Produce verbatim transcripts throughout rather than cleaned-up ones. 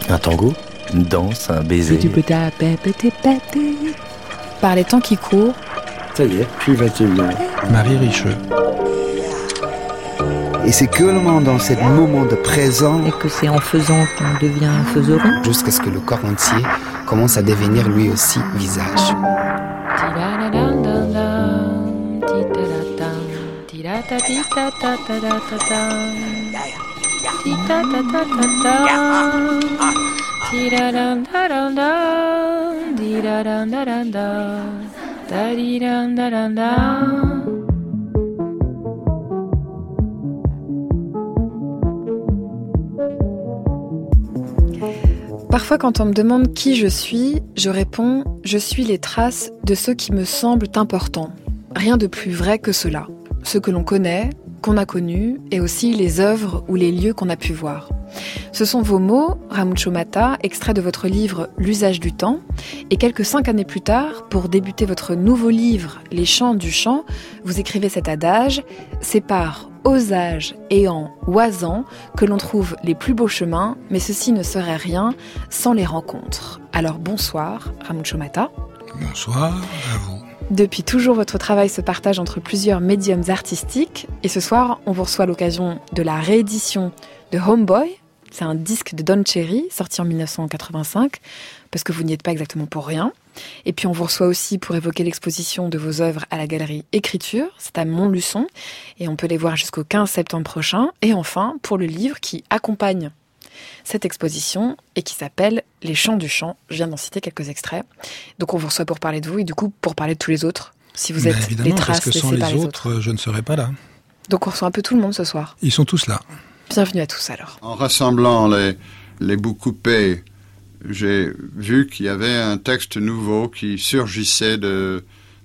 Un tango, une danse, un baiser. Par les temps qui courent. Ça y est, je suis vingt et un ans. Marie Richeux. Et c'est que dans ce moment de présent, et que c'est en faisant qu'on devient faiseron, jusqu'à ce que le corps entier commence à devenir lui aussi visage. Parfois, quand on me demande qui je suis, je réponds « Je suis les traces de ceux qui me semblent importants ». Rien de plus vrai que cela. Ceux que l'on connaît, qu'on a connus, et aussi les œuvres ou les lieux qu'on a pu voir. Ce sont vos mots, Ramuncho Matta, extraits de votre livre « L'usage du temps ». Et quelques cinq années plus tard, pour débuter votre nouveau livre « Les chants du chant », vous écrivez cet adage « C'est par aux âges et en oisant que l'on trouve les plus beaux chemins, mais ceci ne serait rien sans les rencontres. » Alors bonsoir, Ramuncho Matta. Bonsoir à vous. Depuis toujours, votre travail se partage entre plusieurs médiums artistiques. Et ce soir, on vous reçoit à l'occasion de la réédition de Homeboy. C'est un disque de Don Cherry, sorti en dix-neuf cent quatre-vingt-cinq, parce que vous n'y êtes pas exactement pour rien. Et puis on vous reçoit aussi pour évoquer l'exposition de vos œuvres à la galerie Écriture, c'est à Montluçon, et on peut les voir jusqu'au quinze septembre prochain. Et enfin, pour le livre qui accompagne cette exposition et qui s'appelle « Les chants du chant ». Je viens d'en citer quelques extraits. Donc on vous reçoit pour parler de vous et du coup pour parler de tous les autres, si vous Ben êtes évidemment, les traces parce que sans laissées par les les autres, autres. je ne serais pas là. Donc on reçoit un peu tout le monde ce soir. Ils sont tous là. Bienvenue à tous alors. En rassemblant les, les bouts coupés, j'ai vu qu'il y avait un texte nouveau qui surgissait de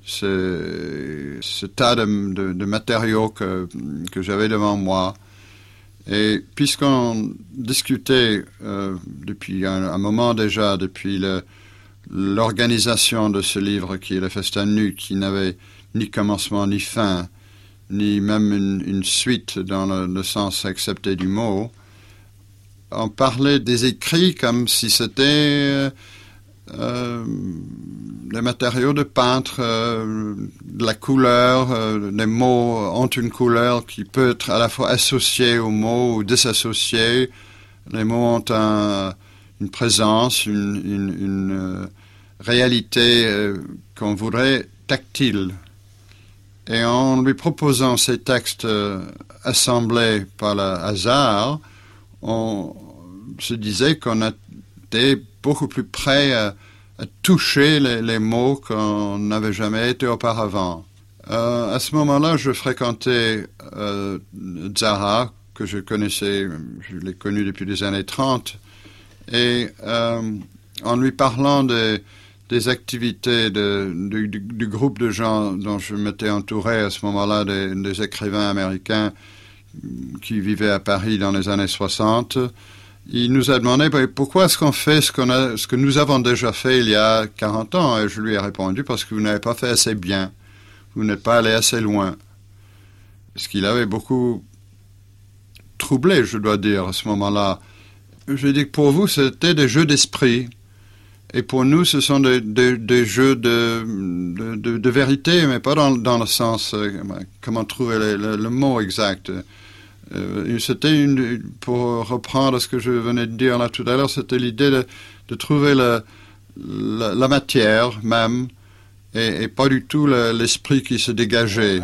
ce, ce tas de, de, de matériaux que, que j'avais devant moi. Et puisqu'on discutait euh, depuis un, un moment déjà, depuis le, l'organisation de ce livre qui est le Festin nu, qui n'avait ni commencement ni fin, ni même une, une suite dans le, le sens accepté du mot, on parlait des écrits comme si c'était euh, des matériaux de peintre, euh, de la couleur. Euh, les mots ont une couleur qui peut être à la fois associée aux mots ou désassociée. Les mots ont un, une présence, une, une, une euh, réalité euh, qu'on voudrait tactile. Et en lui proposant ces textes euh, assemblés par le hasard, on se disait qu'on était beaucoup plus près à, à toucher les, les mots qu'on n'avait jamais été auparavant. Euh, à ce moment-là, je fréquentais euh, Zahra, que je connaissais, je l'ai connu depuis les années trente, et euh, en lui parlant des, des activités de, du, du, du groupe de gens dont je m'étais entouré à ce moment-là, des, des écrivains américains qui vivaient à Paris dans les années soixante, il nous a demandé bah, pourquoi est-ce qu'on fait ce, qu'on a, ce que nous avons déjà fait il y a quarante ans. Et je lui ai répondu parce que vous n'avez pas fait assez bien, vous n'êtes pas allé assez loin. Ce qu'il avait beaucoup troublé, je dois dire, à ce moment-là. Je dis que pour vous, c'était des jeux d'esprit. Et pour nous, ce sont des, des, des jeux de, de, de, de vérité, mais pas dans, dans le sens, euh, comment trouver le, le, le mot exact. Euh, c'était une, pour reprendre ce que je venais de dire là tout à l'heure, c'était l'idée de, de trouver la, la, la matière même, et, et pas du tout le, l'esprit qui se dégageait.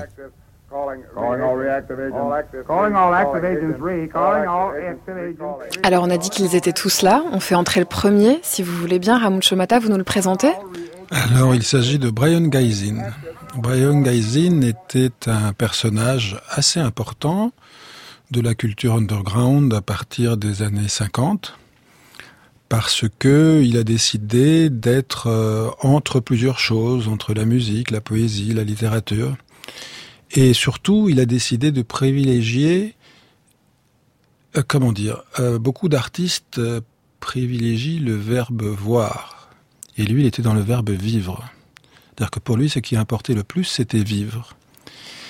Alors on a dit qu'ils étaient tous là, on fait entrer le premier. Si vous voulez bien, Ramuncho Matta, vous nous le présentez ? Alors il s'agit de Brion Gysin. Brion Gysin était un personnage assez important de la culture underground à partir des années cinquante, parce que il a décidé d'être euh, entre plusieurs choses, entre la musique, la poésie, la littérature. Et surtout, il a décidé de privilégier, euh, comment dire, euh, beaucoup d'artistes euh, privilégient le verbe voir. Et lui, il était dans le verbe vivre. C'est-à-dire que pour lui, ce qui importait le plus, c'était vivre.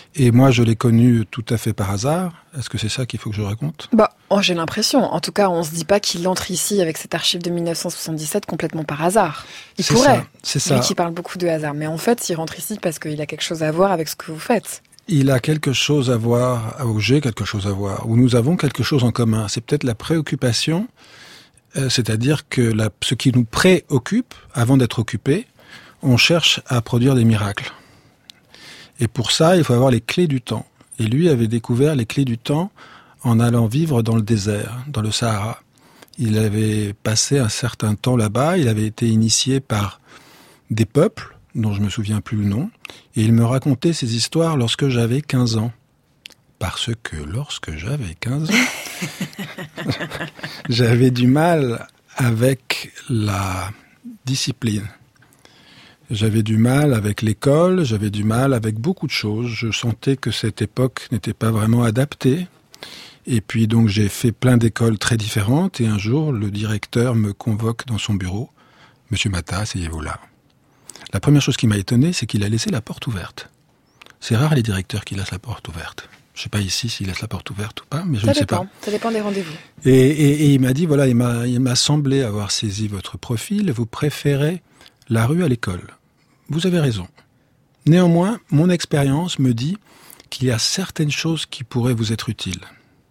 Et moi, je l'ai connu tout à fait par hasard. Est-ce que c'est ça qu'il faut que je raconte ? Bah, oh, j'ai l'impression. En tout cas, on se dit pas qu'il entre ici avec cette archive de dix-neuf cent soixante-dix-sept complètement par hasard. Il c'est pourrait. Ça, c'est ça. Lui qui parle beaucoup de hasard. Mais en fait, il rentre ici parce qu'il a quelque chose à voir avec ce que vous faites. Il a quelque chose à voir, ou j'ai quelque chose à voir, ou nous avons quelque chose en commun. C'est peut-être la préoccupation, euh, c'est-à-dire que la, ce qui nous préoccupe, avant d'être occupé, on cherche à produire des miracles. Et pour ça, il faut avoir les clés du temps. Et lui avait découvert les clés du temps en allant vivre dans le désert, dans le Sahara. Il avait passé un certain temps là-bas, il avait été initié par des peuples, dont je me souviens plus le nom, et il me racontait ces histoires lorsque j'avais quinze ans. Parce que lorsque j'avais quinze ans, j'avais du mal avec la discipline. J'avais du mal avec l'école, j'avais du mal avec beaucoup de choses. Je sentais que cette époque n'était pas vraiment adaptée. Et puis donc j'ai fait plein d'écoles très différentes. Et un jour, le directeur me convoque dans son bureau. « Monsieur Mata, asseyez-vous là. » La première chose qui m'a étonné, c'est qu'il a laissé la porte ouverte. C'est rare les directeurs qui laissent la porte ouverte. Je ne sais pas ici s'il laisse la porte ouverte ou pas, mais je ça ne sais dépend. pas. Ça dépend des rendez-vous. Et, et, et il m'a dit, voilà, il m'a, il m'a semblé avoir saisi votre profil. Vous préférez la rue à l'école. Vous avez raison. Néanmoins, mon expérience me dit qu'il y a certaines choses qui pourraient vous être utiles.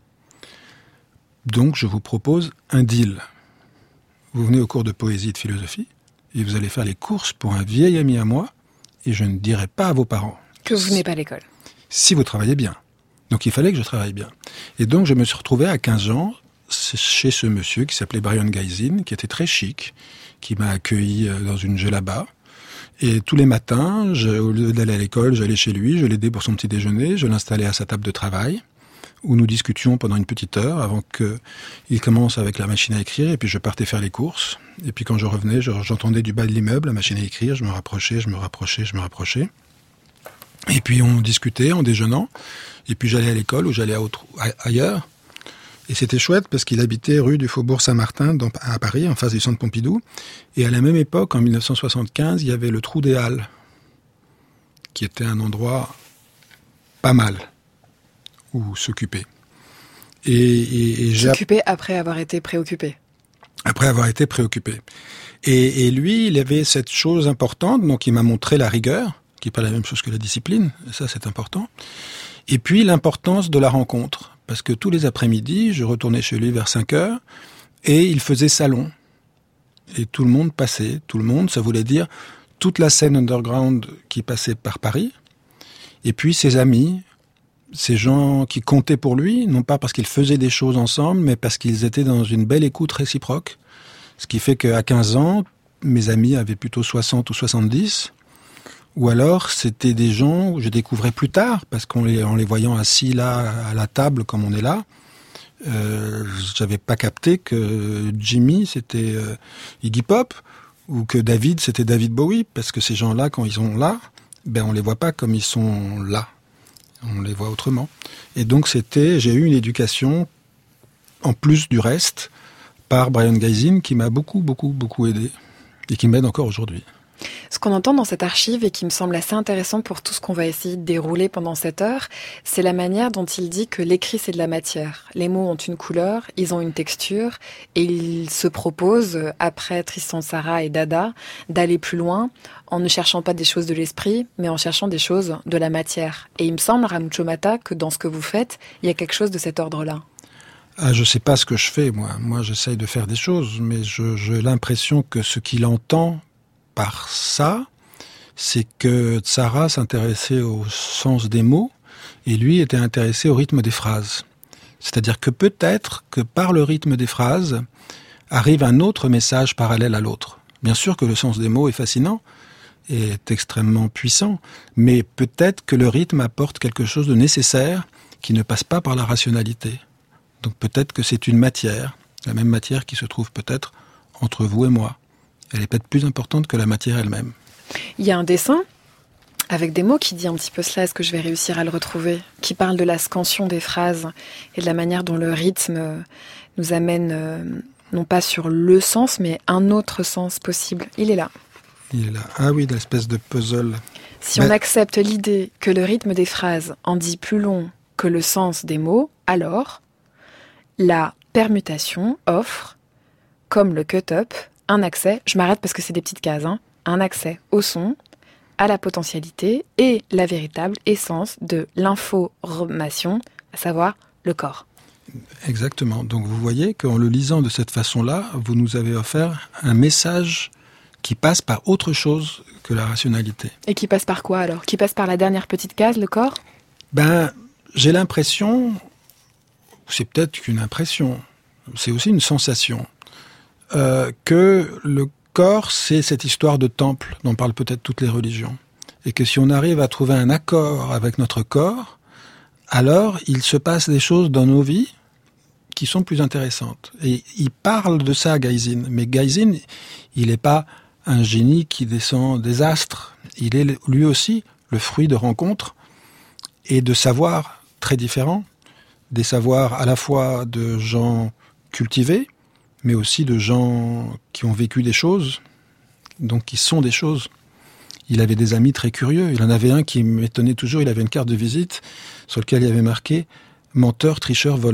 Donc, je vous propose un deal. Vous venez au cours de poésie et de philosophie, et vous allez faire les courses pour un vieil ami à moi, et je ne dirai pas à vos parents. Que vous venez pas à l'école. Si vous travaillez bien. Donc, il fallait que je travaille bien. Et donc, je me suis retrouvé à quinze ans chez ce monsieur qui s'appelait Brian Geizin, qui était très chic, qui m'a accueilli dans une djellaba. Et tous les matins, je, au lieu d'aller à l'école, j'allais chez lui, je l'aidais pour son petit déjeuner, je l'installais à sa table de travail, où nous discutions pendant une petite heure avant qu'il commence avec la machine à écrire, et puis je partais faire les courses. Et puis quand je revenais, je, j'entendais du bas de l'immeuble la machine à écrire, je me rapprochais, je me rapprochais, je me rapprochais. Et puis on discutait en déjeunant, et puis j'allais à l'école ou j'allais à autre, à, ailleurs. Et c'était chouette parce qu'il habitait rue du Faubourg Saint-Martin dans, à Paris, en face du centre Pompidou. Et à la même époque, en dix-neuf cent soixante-quinze, il y avait le Trou des Halles, qui était un endroit pas mal où s'occuper. Et, et, et s'occuper après avoir été préoccupé. Après avoir été préoccupé. Et, et lui, il avait cette chose importante, donc il m'a montré la rigueur, qui n'est pas la même chose que la discipline, et ça c'est important. Et puis l'importance de la rencontre. Parce que tous les après-midi, je retournais chez lui vers cinq heures, et il faisait salon. Et tout le monde passait, tout le monde, ça voulait dire toute la scène underground qui passait par Paris, et puis ses amis, ces gens qui comptaient pour lui, non pas parce qu'ils faisaient des choses ensemble, mais parce qu'ils étaient dans une belle écoute réciproque. Ce qui fait qu'à quinze ans, mes amis avaient plutôt soixante ou soixante-dix, ou alors c'était des gens que je découvrais plus tard, parce qu'en les, en les voyant assis là, à la table, comme on est là, euh, j'avais pas capté que Jimmy, c'était euh, Iggy Pop, ou que David, c'était David Bowie, parce que ces gens-là, quand ils sont là, ben on les voit pas comme ils sont là. On les voit autrement. Et donc c'était, j'ai eu une éducation, en plus du reste, par Brian Geizin, qui m'a beaucoup, beaucoup, beaucoup aidé, et qui m'aide encore aujourd'hui. Ce qu'on entend dans cette archive et qui me semble assez intéressant pour tout ce qu'on va essayer de dérouler pendant cette heure, c'est la manière dont il dit que l'écrit c'est de la matière. Les mots ont une couleur, ils ont une texture et il se propose, après Tristan Tzara et Dada, d'aller plus loin en ne cherchant pas des choses de l'esprit, mais en cherchant des choses de la matière. Et il me semble, Ramucho Mata, que dans ce que vous faites, il y a quelque chose de cet ordre-là. Ah, je sais pas ce que je fais, moi. Moi, j'essaye de faire des choses, mais je, j'ai l'impression que ce qu'il entend par ça, c'est que Tzara s'intéressait au sens des mots et lui était intéressé au rythme des phrases. C'est-à-dire que peut-être que par le rythme des phrases arrive un autre message parallèle à l'autre. Bien sûr que le sens des mots est fascinant et est extrêmement puissant, mais peut-être que le rythme apporte quelque chose de nécessaire qui ne passe pas par la rationalité. Donc peut-être que c'est une matière, la même matière qui se trouve peut-être entre vous et moi. Elle est peut-être plus importante que la matière elle-même. Il y a un dessin avec des mots qui dit un petit peu cela, est-ce que je vais réussir à le retrouver, qui parle de la scansion des phrases et de la manière dont le rythme nous amène, euh, non pas sur le sens, mais un autre sens possible. Il est là. Il est là. Ah oui, l'espèce de puzzle. Si Ben- on accepte l'idée que le rythme des phrases en dit plus long que le sens des mots, alors la permutation offre, comme le cut-up, un accès, je m'arrête parce que c'est des petites cases, hein, un accès au son, à la potentialité et la véritable essence de l'information, à savoir le corps. Exactement. Donc vous voyez qu'en le lisant de cette façon-là, vous nous avez offert un message qui passe par autre chose que la rationalité. Et qui passe par quoi alors ? Qui passe par la dernière petite case, le corps ? Ben, j'ai l'impression, c'est peut-être qu'une impression, c'est aussi une sensation, euh, que le corps, c'est cette histoire de temple dont parlent peut-être toutes les religions. Et que si on arrive à trouver un accord avec notre corps, alors il se passe des choses dans nos vies qui sont plus intéressantes. Et il parle de ça, Gysin. Mais Gysin, il n'est pas un génie qui descend des astres. Il est lui aussi le fruit de rencontres et de savoirs très différents. Des savoirs à la fois de gens cultivés, mais aussi de gens qui ont vécu des choses, donc qui sont des choses. Il avait des amis très curieux. Il en avait un qui m'étonnait toujours. Il avait une carte de visite sur laquelle il avait marqué « menteur, tricheur, voleur ».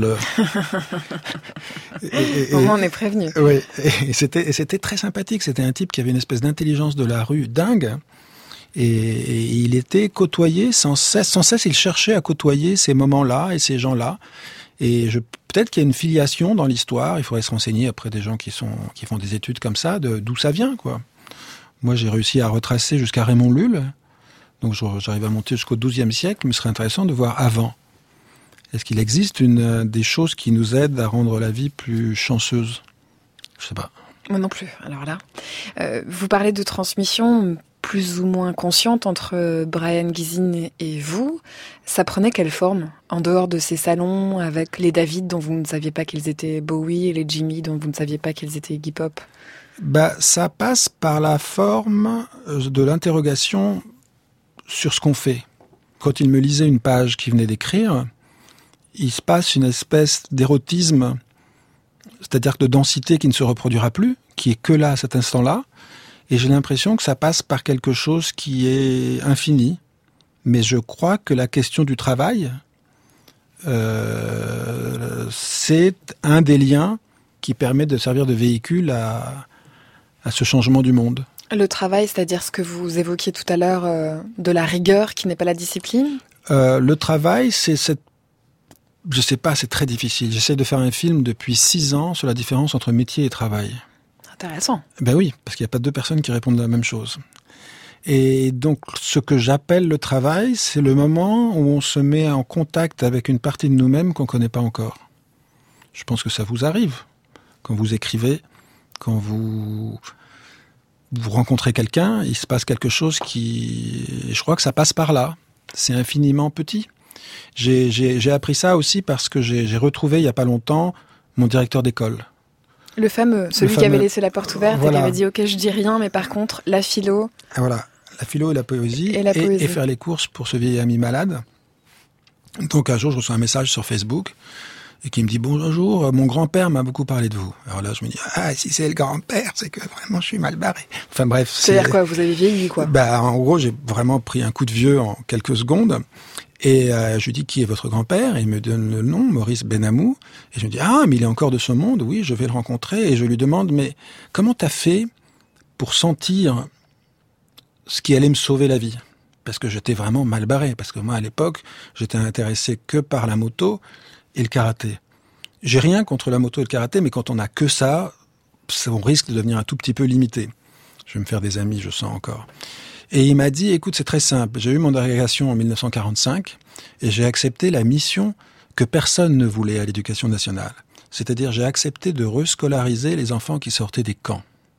et, et, on est prévenu. Oui, et c'était, et c'était très sympathique. C'était un type qui avait une espèce d'intelligence de la rue dingue. Et, et il était côtoyé sans cesse. Sans cesse, il cherchait à côtoyer ces moments-là et ces gens-là. Et je, peut-être qu'il y a une filiation dans l'histoire. Il faudrait se renseigner après des gens qui, sont, qui font des études comme ça, de, d'où ça vient, quoi. Moi, j'ai réussi à retracer jusqu'à Raymond Lull. Donc, j'arrive à monter jusqu'au douzième siècle. Mais ce serait intéressant de voir avant. Est-ce qu'il existe une, des choses qui nous aident à rendre la vie plus chanceuse ? Je sais pas. Moi non plus. Alors là, euh, vous parlez de transmission plus ou moins consciente entre Brian Gysin et vous. Ça prenait quelle forme ? En dehors de ces salons avec les David dont vous ne saviez pas qu'ils étaient Bowie et les Jimmy dont vous ne saviez pas qu'ils étaient Iggy Pop ? Bah, ça passe par la forme de l'interrogation sur ce qu'on fait. Quand il me lisait une page qu'il venait d'écrire, il se passe une espèce d'érotisme, c'est-à-dire de densité qui ne se reproduira plus, qui est que là à cet instant-là, et j'ai l'impression que ça passe par quelque chose qui est infini. Mais je crois que la question du travail, euh, c'est un des liens qui permet de servir de véhicule à, à ce changement du monde. Le travail, c'est-à-dire ce que vous évoquiez tout à l'heure, euh, de la rigueur qui n'est pas la discipline ? euh, Le travail, c'est cette... Je sais pas, c'est très difficile. J'essaie de faire un film depuis six ans sur la différence entre métier et travail. Intéressant. Ben oui, parce qu'il n'y a pas deux personnes qui répondent la même chose. Et donc, ce que j'appelle le travail, c'est le moment où on se met en contact avec une partie de nous-mêmes qu'on ne connaît pas encore. Je pense que ça vous arrive. Quand vous écrivez, quand vous, vous rencontrez quelqu'un, il se passe quelque chose qui... Je crois que ça passe par là. C'est infiniment petit. J'ai, j'ai, j'ai appris ça aussi parce que j'ai, j'ai retrouvé, il n'y a pas longtemps, mon directeur d'école. Le fameux, celui le qui fameux, avait laissé la porte ouverte voilà. et qui avait dit « Ok, je dis rien, mais par contre, la philo... » Ah, voilà, la philo et la poésie, et, la et, poésie. et faire les courses pour ce vieil ami malade. Donc un jour, je reçois un message sur Facebook et qui me dit « Bonjour, mon grand-père m'a beaucoup parlé de vous. » Alors là, je me dis « Ah, si c'est le grand-père, c'est que vraiment je suis mal barré. » Enfin bref. C'est-à-dire quoi ? Vous avez vieilli, quoi ? Bah, en gros, j'ai vraiment pris un coup de vieux en quelques secondes. Et euh, je lui dis, qui est votre grand-père ? Et il me donne le nom, Maurice Benamou. Et je me dis, ah, mais il est encore de ce monde, oui, je vais le rencontrer. Et je lui demande, mais comment t'as fait pour sentir ce qui allait me sauver la vie ? Parce que j'étais vraiment mal barré. Parce que moi, à l'époque, j'étais intéressé que par la moto et le karaté. J'ai rien contre la moto et le karaté, mais quand on n'a que ça, on risque de devenir un tout petit peu limité. Je vais me faire des amis, je sens encore. Et il m'a dit, écoute, c'est très simple. J'ai eu mon agrégation en dix-neuf cent quarante-cinq et j'ai accepté la mission que personne ne voulait à l'éducation nationale. C'est-à-dire, j'ai accepté de rescolariser les enfants qui sortaient des camps.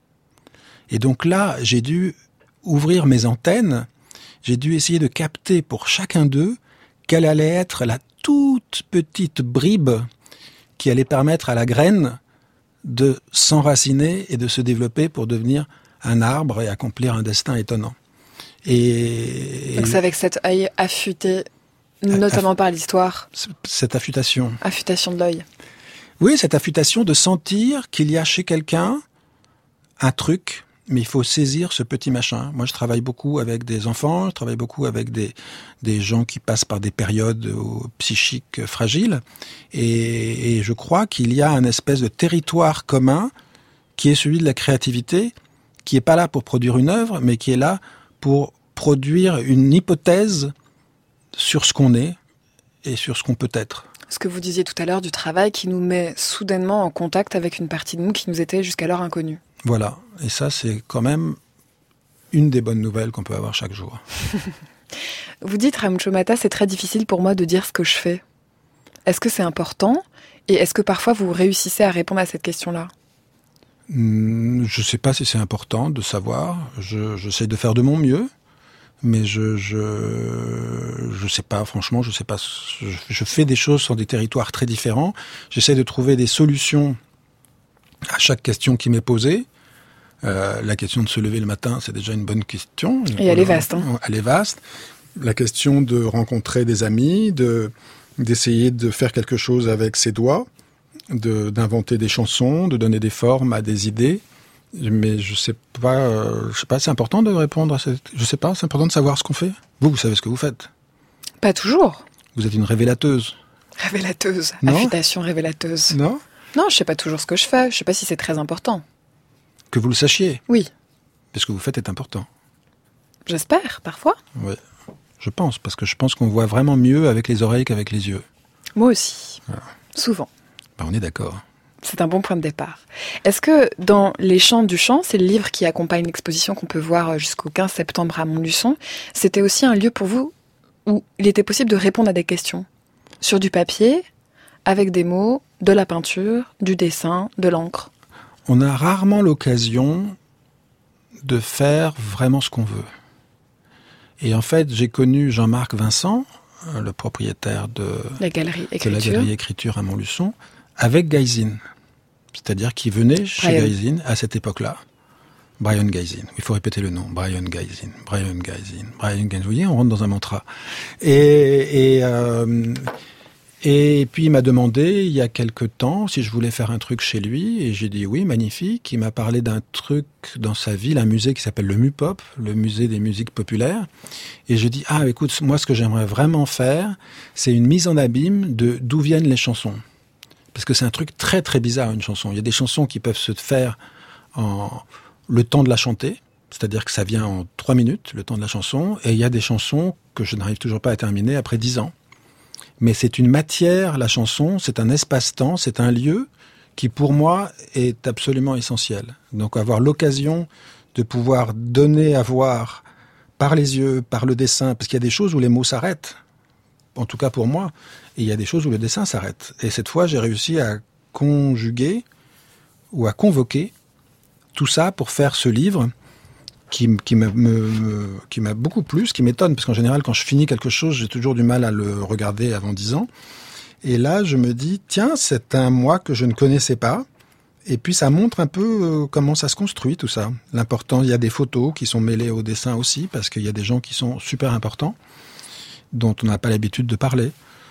Et donc là, j'ai dû ouvrir mes antennes. J'ai dû essayer de capter pour chacun d'eux quelle allait être la toute petite bribe qui allait permettre à la graine de s'enraciner et de se développer pour devenir un arbre et accomplir un destin étonnant. Et donc c'est avec cet œil affûté, notamment Aff... par l'histoire. Cette affûtation. Affûtation de l'œil. Oui, cette affûtation de sentir qu'il y a chez quelqu'un un truc mais il faut saisir ce petit machin. Moi, je travaille beaucoup avec des enfants, je travaille beaucoup avec des, des gens qui passent par des périodes psychiques fragiles, et, et je crois qu'il y a un espèce de territoire commun qui est celui de la créativité, qui est pas là pour produire une œuvre, mais qui est là pour produire une hypothèse sur ce qu'on est et sur ce qu'on peut être. Ce que vous disiez tout à l'heure du travail qui nous met soudainement en contact avec une partie de nous qui nous était jusqu'alors inconnue. Voilà, et ça c'est quand même une des bonnes nouvelles qu'on peut avoir chaque jour. Vous dites, Ramucho Mata, c'est très difficile pour moi de dire ce que je fais. Est-ce que c'est important ? Et est-ce que parfois vous réussissez à répondre à cette question-là ? Je ne sais pas si c'est important de savoir, je, j'essaie de faire de mon mieux, mais je je je sais pas, franchement, je sais pas. Je, je fais des choses sur des territoires très différents. J'essaie de trouver des solutions à chaque question qui m'est posée. Euh, la question de se lever le matin, c'est déjà une bonne question. Et elle est vaste. Hein. Elle est vaste. La question de rencontrer des amis, de d'essayer de faire quelque chose avec ses doigts, de d'inventer des chansons, de donner des formes à des idées. Mais je sais pas, euh, je sais pas, c'est important de répondre à cette... Je sais pas, c'est important de savoir ce qu'on fait. Vous, vous savez ce que vous faites. Pas toujours. Vous êtes une révélateuse. Révélateuse. Non. Affectation révélateuse. Non. Non, je sais pas toujours ce que je fais. Je sais pas si c'est très important. Que vous le sachiez. Oui. Mais ce que vous faites est important. J'espère, parfois. Oui, je pense, parce que je pense qu'on voit vraiment mieux avec les oreilles qu'avec les yeux. Moi aussi. Voilà. Souvent. Ben, on est d'accord. C'est un bon point de départ. Est-ce que dans Les Chants du Chant, c'est le livre qui accompagne l'exposition qu'on peut voir jusqu'au quinze septembre à Montluçon, c'était aussi un lieu pour vous où il était possible de répondre à des questions sur du papier, avec des mots, de la peinture, du dessin, de l'encre? On a rarement l'occasion de faire vraiment ce qu'on veut. Et en fait, j'ai connu Jean-Marc Vincent, le propriétaire de la galerie Écriture, de la galerie Écriture à Montluçon, avec Gaizine. C'est-à-dire qu'il venait chez Brian. Gaizine à cette époque-là. Brian Gaizine. Il faut répéter le nom. Brian Gaizine. Brian Gaizine. Brian Gaizine. Vous voyez, on rentre dans un mantra. Et, et, euh, et puis il m'a demandé, il y a quelque temps, si je voulais faire un truc chez lui. Et j'ai dit oui, magnifique. Il m'a parlé d'un truc dans sa ville, un musée qui s'appelle le MUPOP, le musée des musiques populaires. Et j'ai dit, ah, écoute, moi, ce que j'aimerais vraiment faire, c'est une mise en abîme de d'où viennent les chansons. Parce que c'est un truc très très bizarre, une chanson. Il y a des chansons qui peuvent se faire en le temps de la chanter, c'est-à-dire que ça vient en trois minutes, le temps de la chanson, et il y a des chansons que je n'arrive toujours pas à terminer après dix ans. Mais c'est une matière, la chanson, c'est un espace-temps, c'est un lieu qui pour moi est absolument essentiel. Donc avoir l'occasion de pouvoir donner à voir par les yeux, par le dessin, parce qu'il y a des choses où les mots s'arrêtent, en tout cas pour moi, et il y a des choses où le dessin s'arrête. Et cette fois, j'ai réussi à conjuguer ou à convoquer tout ça pour faire ce livre qui, qui, me, me, qui m'a beaucoup plu, ce qui m'étonne, parce qu'en général, quand je finis quelque chose, j'ai toujours du mal à le regarder avant dix ans. Et là, je me dis, tiens, c'est un moi que je ne connaissais pas. Et puis, ça montre un peu comment ça se construit, tout ça. L'important, il y a des photos qui sont mêlées au dessin aussi, parce qu'il y a des gens qui sont super importants, dont on n'a pas l'habitude de parler.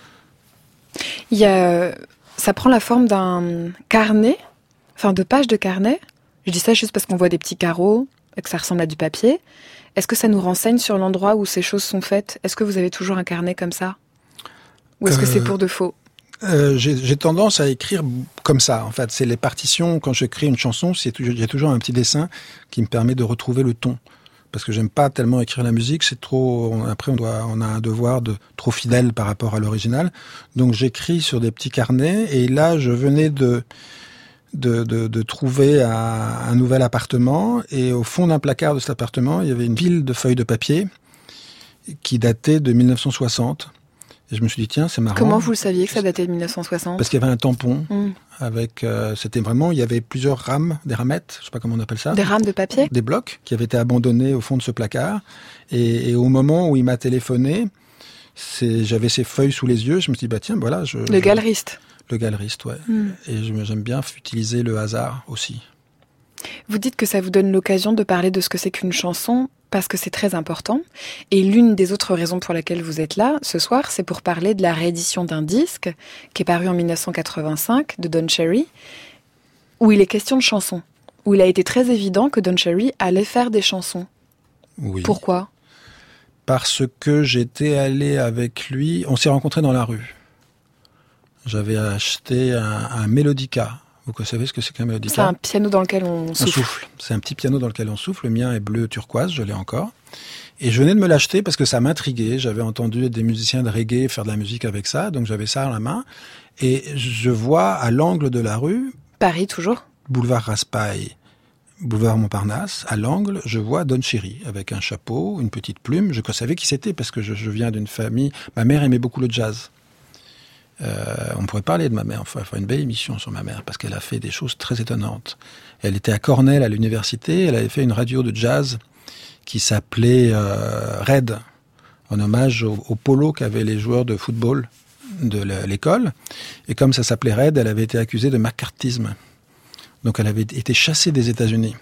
Il y a, ça prend la forme d'un carnet, enfin de pages de carnet. Je dis ça juste parce qu'on voit des petits carreaux et que ça ressemble à du papier. Est-ce que ça nous renseigne sur l'endroit où ces choses sont faites ? Est-ce que vous avez toujours un carnet comme ça ? Ou est-ce euh, que c'est pour de faux ? euh, j'ai, j'ai tendance à écrire comme ça, en fait. C'est les partitions, quand j'écris une chanson, c'est toujours, il y a toujours un petit dessin qui me permet de retrouver le ton. Parce que j'aime pas tellement écrire la musique, c'est trop. On, après, on doit, on a un devoir de trop fidèle par rapport à l'original. Donc, j'écris sur des petits carnets. Et là, je venais de de, de, de trouver un, un nouvel appartement. Et au fond d'un placard de cet appartement, il y avait une pile de feuilles de papier qui datait de mille neuf cent soixante. Et je me suis dit, tiens, c'est marrant. Comment vous le saviez que ça datait de mille neuf cent soixante ? Parce qu'il y avait un tampon. Mmh. Avec, euh, c'était vraiment, il y avait plusieurs rames, des ramettes, je sais pas comment on appelle ça. Des rames de papier ? Des blocs qui avaient été abandonnés au fond de ce placard. Et, et au moment où il m'a téléphoné, c'est, j'avais ces feuilles sous les yeux. Je me suis dit, bah tiens, voilà. Je, le je, galeriste. Le galeriste, ouais. Mm. Et je, j'aime bien utiliser le hasard aussi. Vous dites que ça vous donne l'occasion de parler de ce que c'est qu'une chanson, parce que c'est très important. Et l'une des autres raisons pour laquelle vous êtes là, ce soir, c'est pour parler de la réédition d'un disque qui est paru en mille neuf cent quatre-vingt-cinq, de Don Cherry, où il est question de chansons. où il a été très évident que Don Cherry allait faire des chansons. Oui. Pourquoi ? Parce que j'étais allé avec lui, on s'est rencontrés dans la rue. J'avais acheté un, un mélodica. Vous savez ce que c'est qu'un mélodica ? C'est un piano dans lequel on souffle. On souffle. C'est un petit piano dans lequel on souffle. Le mien est bleu turquoise, je l'ai encore. Et je venais de me l'acheter parce que ça m'intriguait. J'avais entendu des musiciens de reggae faire de la musique avec ça, donc j'avais ça à la main. Et je vois à l'angle de la rue... Paris, toujours ? Boulevard Raspail, boulevard Montparnasse, à l'angle, je vois Don Cherry avec un chapeau, une petite plume. Je savais qui c'était parce que je, je viens d'une famille... Ma mère aimait beaucoup le jazz. Euh, on pourrait parler de ma mère, enfin, faire une belle émission sur ma mère parce qu'elle a fait des choses très étonnantes. Elle était à Cornell à l'université, elle avait fait une radio de jazz qui s'appelait euh, Red, en hommage au, au polo qu'avaient les joueurs de football de l'école. Et comme ça s'appelait Red, elle avait été accusée de macartisme. Donc elle avait été chassée des États-Unis.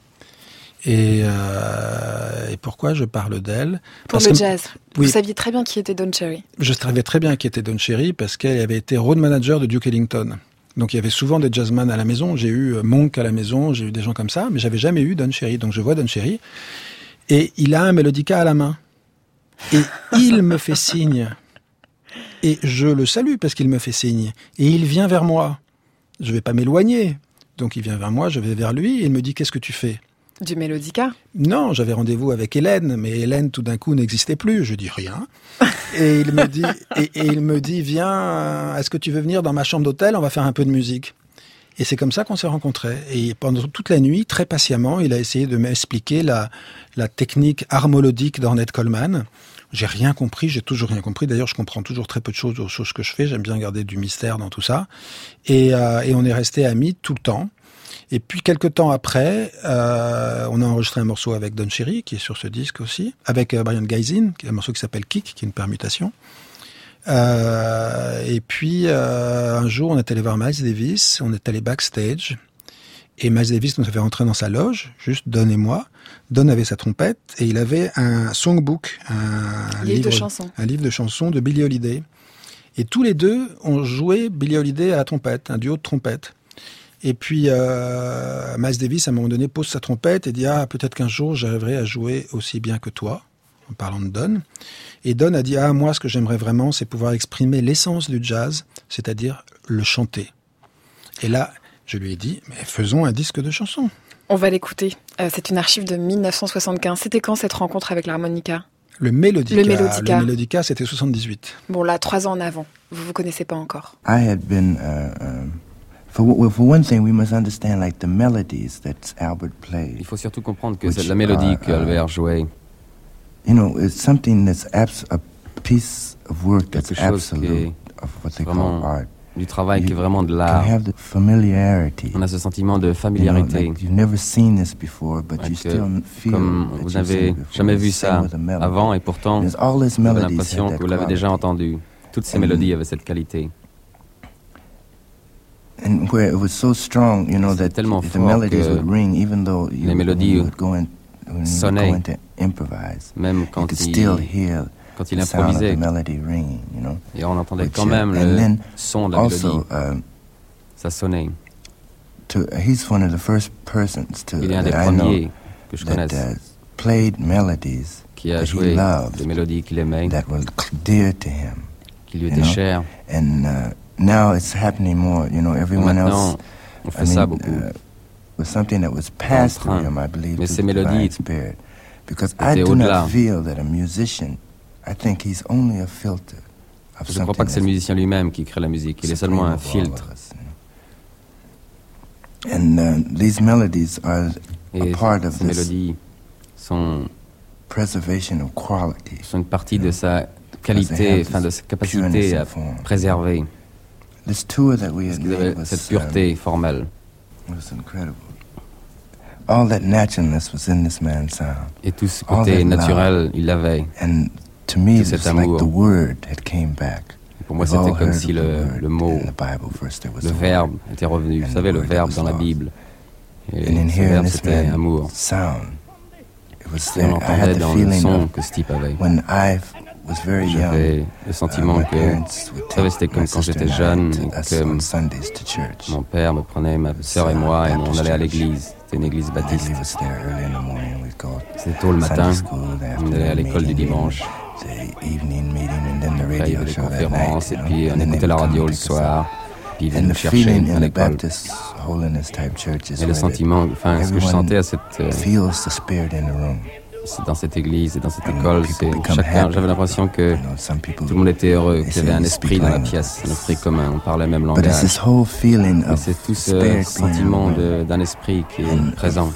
Et, euh, et pourquoi je parle d'elle ? Pour parce le que, jazz. Oui, vous saviez très bien qui était Don Cherry. Je savais très bien qui était Don Cherry parce qu'elle avait été road manager de Duke Ellington. Donc il y avait souvent des jazzmen à la maison. J'ai eu Monk à la maison, j'ai eu des gens comme ça, mais j'avais jamais eu Don Cherry. Donc je vois Don Cherry et il a un mélodica à la main. Et il me fait signe. Et je le salue parce qu'il me fait signe. Et il vient vers moi. Je vais pas m'éloigner. Donc il vient vers moi, je vais vers lui et il me dit « Qu'est-ce que tu fais ?» Du mélodica ? Non, j'avais rendez-vous avec Hélène, mais Hélène tout d'un coup n'existait plus. Je dis rien. Et il me dit, et, et il me dit, viens, est-ce que tu veux venir dans ma chambre d'hôtel ? On va faire un peu de musique. Et c'est comme ça qu'on s'est rencontrés. Et pendant toute la nuit, très patiemment, il a essayé de m'expliquer la, la technique harmonique d'Ornette Coleman. J'ai rien compris, j'ai toujours rien compris. D'ailleurs, je comprends toujours très peu de choses aux choses que je fais. J'aime bien garder du mystère dans tout ça. Et, euh, et on est restés amis tout le temps. Et puis, quelques temps après, euh, on a enregistré un morceau avec Don Cherry, qui est sur ce disque aussi, avec euh, Brian Geizin, qui est un morceau qui s'appelle Kick, qui est une permutation. Euh, et puis, euh, un jour, on est allé voir Miles Davis, on est allé backstage, et Miles Davis nous avait rentré dans sa loge, juste Don et moi. Don avait sa trompette, et il avait un songbook, un, livre, livre de chansons. un livre de chansons de Billie Holiday. Et tous les deux ont joué Billie Holiday à la trompette, un duo de trompette. Et puis, euh, Miles Davis, à un moment donné, pose sa trompette et dit « Ah, peut-être qu'un jour, j'arriverai à jouer aussi bien que toi », en parlant de Don. Et Don a dit « Ah, moi, ce que j'aimerais vraiment, c'est pouvoir exprimer l'essence du jazz, c'est-à-dire le chanter. » Et là, je lui ai dit « Mais faisons un disque de chansons. » On va l'écouter. Euh, c'est une archive de dix-neuf cent soixante-quinze. C'était quand cette rencontre avec l'harmonica ? Le mélodica. Le mélodica. Le mélodica, c'était soixante-dix-huit. Bon, là, trois ans en avant. Vous vous connaissez pas encore. I had been... Uh, um... For, for one thing, we must understand like the melodies that Albert played. Il faut surtout comprendre que c'est la mélodie que Albert jouait. You know, it's something that's abs- a piece of work that's absolute of what they call art. Du travail you qui est vraiment de l'art. Have the familiarity. On a ce sentiment de familiarité. You know, like you've never seen this before, but you still feel comme vous n'avez jamais vu ça avant et pourtant vous avez l'impression que vous l'avez déjà entendu. Toutes ces mélodies avaient cette qualité. And where it was so strong, you know, that the melodies would ring, even though you would go in, when you would go in to improvise, même quand you could il, still hear quand il the sound of improvisait, the melody ringing, you know. Et on entendait Which, quand même uh, le then son de la also, mélodie. Uh, ça sonnait. To, he's one of the first persons to, il est un des that premiers que je that, connaisse uh, played melodies qui a that joué he loved, des mélodies qu'il aimait, that were dear to him, qui lui étaient chères. And uh, now it's happening more, you know, everyone else. On fait I mean, ça beaucoup. Uh, was something that was passed through him, I believe, Mais to ces the mélodies divine spirit. Because I do not feel that a musician, I think he's only a filter of Je ne crois pas que c'est le musicien lui-même qui crée la musique. Il est seulement un filtre. And uh, these melodies are Et a part of ces mélodies sont preservation of quality. Sont une partie de sa qualité, enfin de sa capacité à préserver. This tour that we Parce had qu'ils avaient made was, cette pureté um, formelle. was incredible. All that naturalness was in this man's sound. Et tout ce côté naturel, il l'avait. And to me, tout it was like the word had came back. Et pour moi, c'était comme si le, le mot, le verbe était revenu. Vous savez, le verbe dans la Bible. Et ce verbe, c'était amour. Sound, it was Et on entendait dans le son que ce type avait. When I J'avais le sentiment que, vous savez, c'était comme quand j'étais jeune, et que mon père me prenait, ma sœur et moi, et on allait à l'église. C'était une église baptiste. C'était tôt le matin, on allait à l'école du dimanche. Après, il y avait des conférences, et puis on écoutait la radio le soir, puis ils venaient nous chercher à l'école. Et le sentiment, enfin, ce que je sentais à cette... Euh, c'est dans cette église et dans cette école, c'est chacun, j'avais l'impression que tout le monde était heureux, qu'il y avait un esprit dans la pièce, un esprit commun, on parlait le même langage. Et c'est tout ce sentiment de, d'un esprit qui est présent.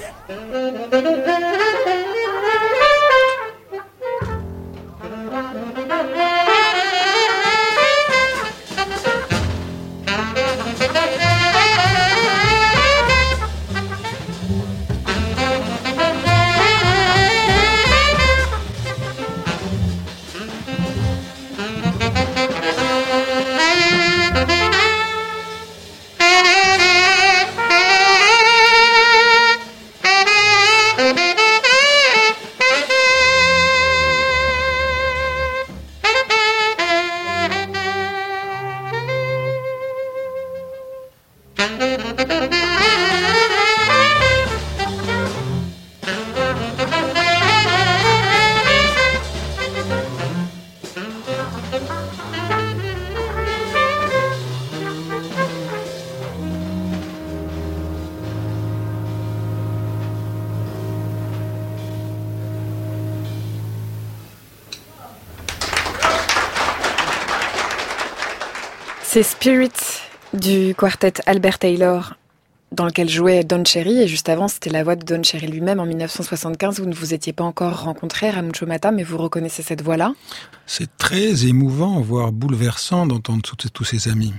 C'est Spirit du quartet Albert Taylor dans lequel jouait Don Cherry, et juste avant c'était la voix de Don Cherry lui-même en dix-neuf cent soixante-quinze. Vous ne vous étiez pas encore rencontré, Ramucho Mata, mais vous reconnaissez cette voix-là? C'est très émouvant, voire bouleversant d'entendre tous, tous ces amis.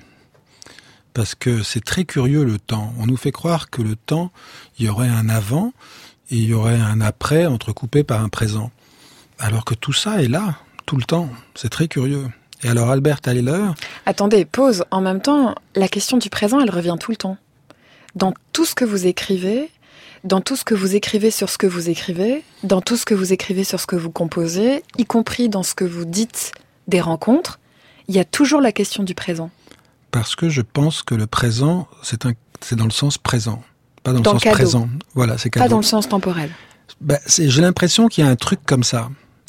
Parce que c'est très curieux le temps. On nous fait croire que le temps, il y aurait un avant et il y aurait un après entrecoupé par un présent. Alors que tout ça est là, tout le temps. C'est très curieux. Et alors Albert Taylor... Attendez, pause. En même temps, la question du présent, elle revient tout le temps. Dans tout ce que vous écrivez, dans tout ce que vous écrivez sur ce que vous écrivez, dans tout ce que vous écrivez sur ce que vous composez, y compris dans ce que vous dites des rencontres, il y a toujours la question du présent. Parce que je pense que le présent, c'est, un, c'est dans le sens présent, pas dans le dans sens cadeau. présent. Voilà, c'est cadeau. Pas dans le sens temporel. Ben, c'est, j'ai l'impression qu'il y a un truc comme ça.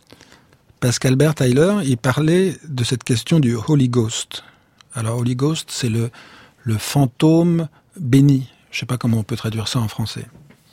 Parce qu'Albert Taylor, il parlait de cette question du Holy Ghost. Alors, Holy Ghost, c'est le, le fantôme béni. Je ne sais pas comment on peut traduire ça en français.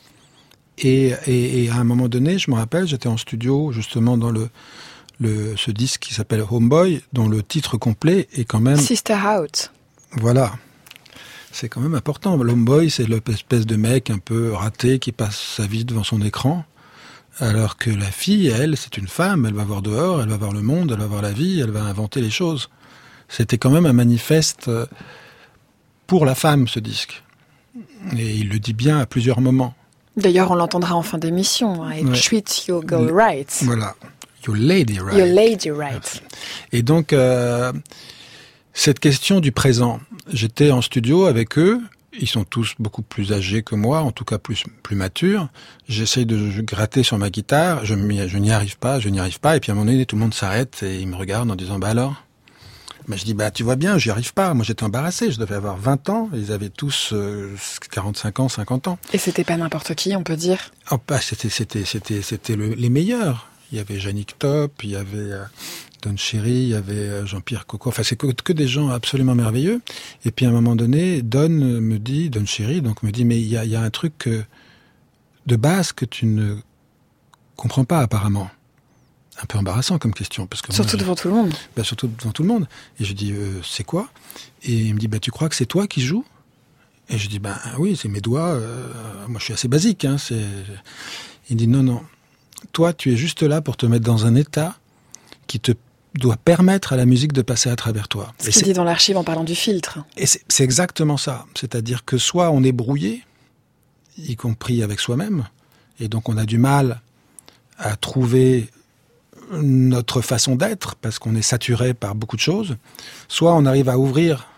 Et, et, et à un moment donné, je me rappelle, j'étais en studio, justement, dans le, le, ce disque qui s'appelle Homeboy, dont le titre complet est quand même... Sister Out. Voilà. C'est quand même important. L'Homeboy, c'est l'espèce de mec un peu raté qui passe sa vie devant son écran. Alors que la fille, elle, c'est une femme, elle va voir dehors, elle va voir le monde, elle va voir la vie, elle va inventer les choses. C'était quand même un manifeste pour la femme, ce disque. Et il le dit bien à plusieurs moments. D'ailleurs, on l'entendra en fin d'émission. Hein, ouais. Treat your girl right. Voilà. Your lady right. Your lady right. Et donc, euh, cette question du présent, j'étais en studio avec eux. Ils sont tous beaucoup plus âgés que moi, en tout cas plus plus matures. J'essaye de gratter sur ma guitare, je, je n'y arrive pas, je n'y arrive pas. Et puis à un moment donné, tout le monde s'arrête et ils me regardent en disant « Bah alors ?» Ben, je dis « Bah tu vois bien, j'y arrive pas. » Moi j'étais embarrassé, je devais avoir vingt ans. Ils avaient tous euh, quarante-cinq ans, cinquante ans. Et c'était pas n'importe qui, on peut dire? Oh, bah, c'était c'était c'était c'était le, les meilleurs. Il y avait Yannick Top, il y avait... Euh, Don Cherry, il y avait Jean-Pierre Coco, enfin c'est que, que des gens absolument merveilleux. Et puis à un moment donné, Don me dit, Don Cherry, donc me dit, mais il y a, il y a un truc que, de base que tu ne comprends pas apparemment. Un peu embarrassant comme question. Parce que surtout moi, devant tout le monde. Ben, surtout devant tout le monde. Et je dis, euh, c'est quoi? Et il me dit, bah, tu crois que c'est toi qui joues? Et je dis, ben oui, c'est mes doigts, euh, moi je suis assez basique. Hein, c'est... Il dit, non, non, toi tu es juste là pour te mettre dans un état qui te doit permettre à la musique de passer à travers toi. Ce qu'il dit dans l'archive en parlant du filtre. Et c'est, c'est exactement ça. C'est-à-dire que soit on est brouillé, y compris avec soi-même, et donc on a du mal à trouver notre façon d'être, parce qu'on est saturé par beaucoup de choses, soit on arrive à ouvrir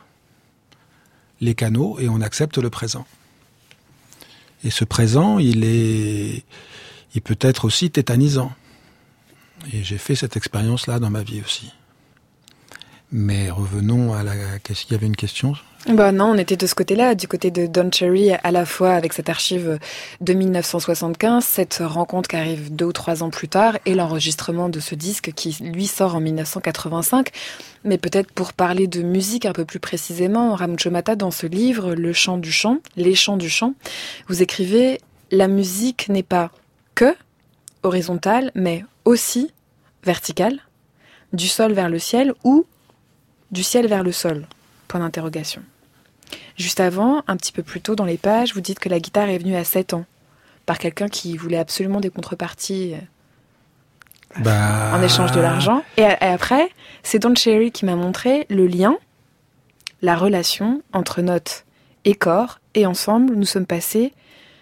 les canaux et on accepte le présent. Et ce présent, il est, il peut être aussi tétanisant. Et j'ai fait cette expérience-là dans ma vie aussi. Mais revenons à la... Qu'est-ce qu'il y avait une question ? Bah non, on était de ce côté-là, du côté de Don Cherry, à la fois avec cette archive de dix-neuf cent soixante-quinze, cette rencontre qui arrive deux ou trois ans plus tard, et l'enregistrement de ce disque qui, lui, sort en dix-neuf cent quatre-vingt-cinq. Mais peut-être pour parler de musique un peu plus précisément, Ramuncho Matta, dans ce livre, Le chant du chant, Les chants du chant, vous écrivez « La musique n'est pas que horizontale, mais aussi verticale, du sol vers le ciel ou du ciel vers le sol ». Point d'interrogation. Juste avant, un petit peu plus tôt dans les pages, vous dites que la guitare est venue à sept ans, par quelqu'un qui voulait absolument des contreparties bah... en échange de l'argent. Et, et après, c'est Don Cherry qui m'a montré le lien, la relation entre notes et corps, et ensemble, nous sommes passés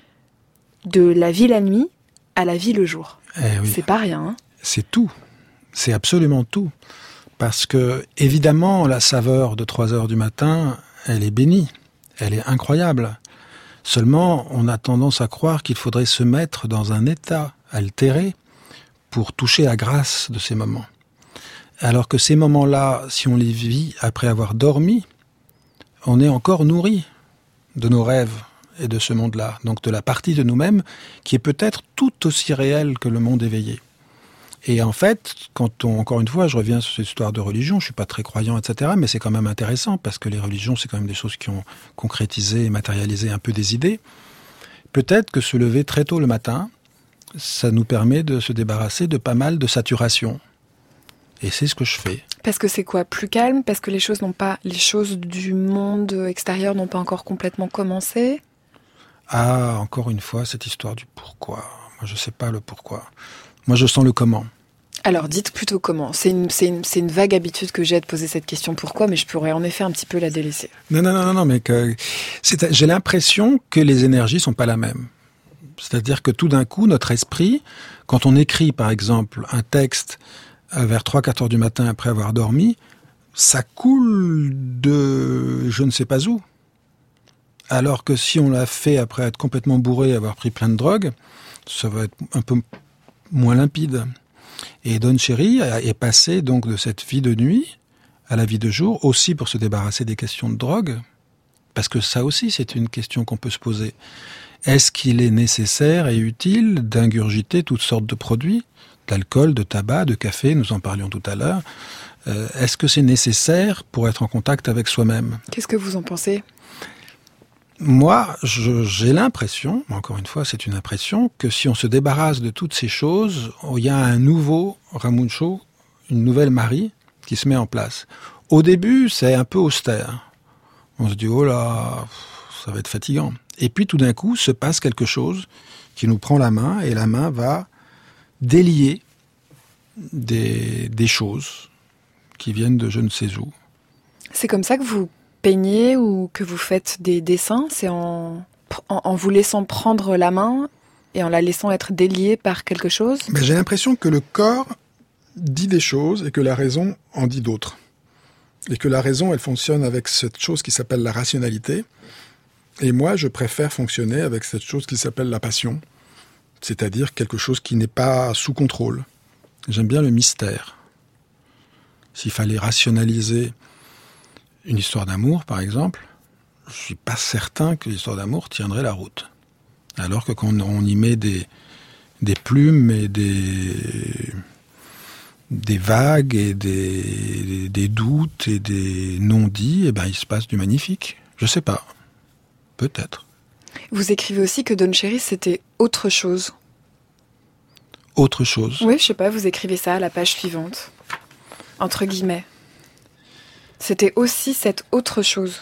de la vie la nuit à la vie le jour. Eh oui. C'est pas rien. Hein. C'est tout. C'est absolument tout. Parce que, évidemment, la saveur de trois heures du matin, elle est bénie. Elle est incroyable. Seulement, on a tendance à croire qu'il faudrait se mettre dans un état altéré pour toucher la grâce de ces moments. Alors que ces moments-là, si on les vit après avoir dormi, on est encore nourri de nos rêves et de ce monde-là. Donc de la partie de nous-mêmes qui est peut-être tout aussi réelle que le monde éveillé. Et en fait, quand on, encore une fois, je reviens sur cette histoire de religion, je suis pas très croyant, et cetera, mais c'est quand même intéressant, parce que les religions, c'est quand même des choses qui ont concrétisé et matérialisé un peu des idées. Peut-être que se lever très tôt le matin, ça nous permet de se débarrasser de pas mal de saturation. Et c'est ce que je fais. Parce que c'est quoi ? Plus calme ? Parce que les choses n'ont pas, les choses du monde extérieur n'ont pas encore complètement commencé ? Ah, encore une fois, cette histoire du pourquoi. Moi, je sais pas le pourquoi. Moi, je sens le comment. Alors, dites plutôt comment. C'est une, c'est une, c'est une vague habitude que j'ai de poser cette question pourquoi, mais je pourrais en effet un petit peu la délaisser. Non, non, non, non, non mais que, c'est, j'ai l'impression que les énergies sont pas la même. C'est-à-dire que tout d'un coup, notre esprit, quand on écrit, par exemple, un texte vers trois quatre heures du matin après avoir dormi, ça coule de je ne sais pas où. Alors que si on l'a fait après être complètement bourré, avoir pris plein de drogue, ça va être un peu moins limpide. Et Don Cherry est passé donc de cette vie de nuit à la vie de jour, aussi pour se débarrasser des questions de drogue, parce que ça aussi c'est une question qu'on peut se poser. Est-ce qu'il est nécessaire et utile d'ingurgiter toutes sortes de produits, d'alcool, de tabac, de café, nous en parlions tout à l'heure. Euh, est-ce que c'est nécessaire pour être en contact avec soi-même ? Qu'est-ce que vous en pensez ? Moi, je, j'ai l'impression, encore une fois, c'est une impression, que si on se débarrasse de toutes ces choses, il y a un nouveau Ramuncho, une nouvelle Marie qui se met en place. Au début, c'est un peu austère. On se dit, oh là, ça va être fatigant. Et puis tout d'un coup, se passe quelque chose qui nous prend la main, et la main va délier des, des choses qui viennent de je ne sais où. C'est comme ça que vous peignez ou que vous faites des dessins, c'est en, en, en vous laissant prendre la main et en la laissant être déliée par quelque chose ? Ben, j'ai l'impression que le corps dit des choses et que la raison en dit d'autres. Et que la raison, elle fonctionne avec cette chose qui s'appelle la rationalité. Et moi, je préfère fonctionner avec cette chose qui s'appelle la passion. C'est-à-dire quelque chose qui n'est pas sous contrôle. J'aime bien le mystère. S'il fallait rationaliser une histoire d'amour, par exemple, je suis pas certain que l'histoire d'amour tiendrait la route. Alors que quand on y met des, des plumes et des, des vagues et des, des doutes et des non-dits, eh ben, il se passe du magnifique. Je sais pas. Peut-être. Vous écrivez aussi que Don Cherry, c'était autre chose. Autre chose ? Oui, je sais pas, vous écrivez ça à la page suivante. Entre guillemets. C'était aussi cette autre chose.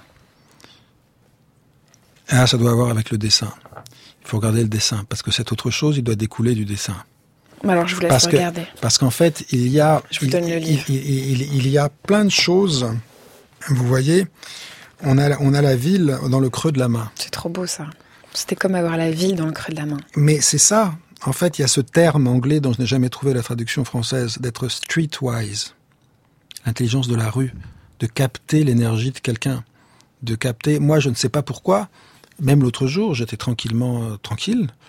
Ah, ça doit avoir avec le dessin. Il faut regarder le dessin, parce que cette autre chose, il doit découler du dessin. Alors, je vous laisse parce regarder. Que, parce qu'en fait, il y a... Je vous donne il, le livre. Il, il, il, il y a plein de choses. Vous voyez, on a, on a la ville dans le creux de la main. C'est trop beau, ça. C'était comme avoir la ville dans le creux de la main. Mais c'est ça. En fait, il y a ce terme anglais dont je n'ai jamais trouvé la traduction française, d'être streetwise. L'intelligence de la rue. De capter l'énergie de quelqu'un, de capter... Moi, je ne sais pas pourquoi, même l'autre jour, j'étais tranquillement euh, tranquille,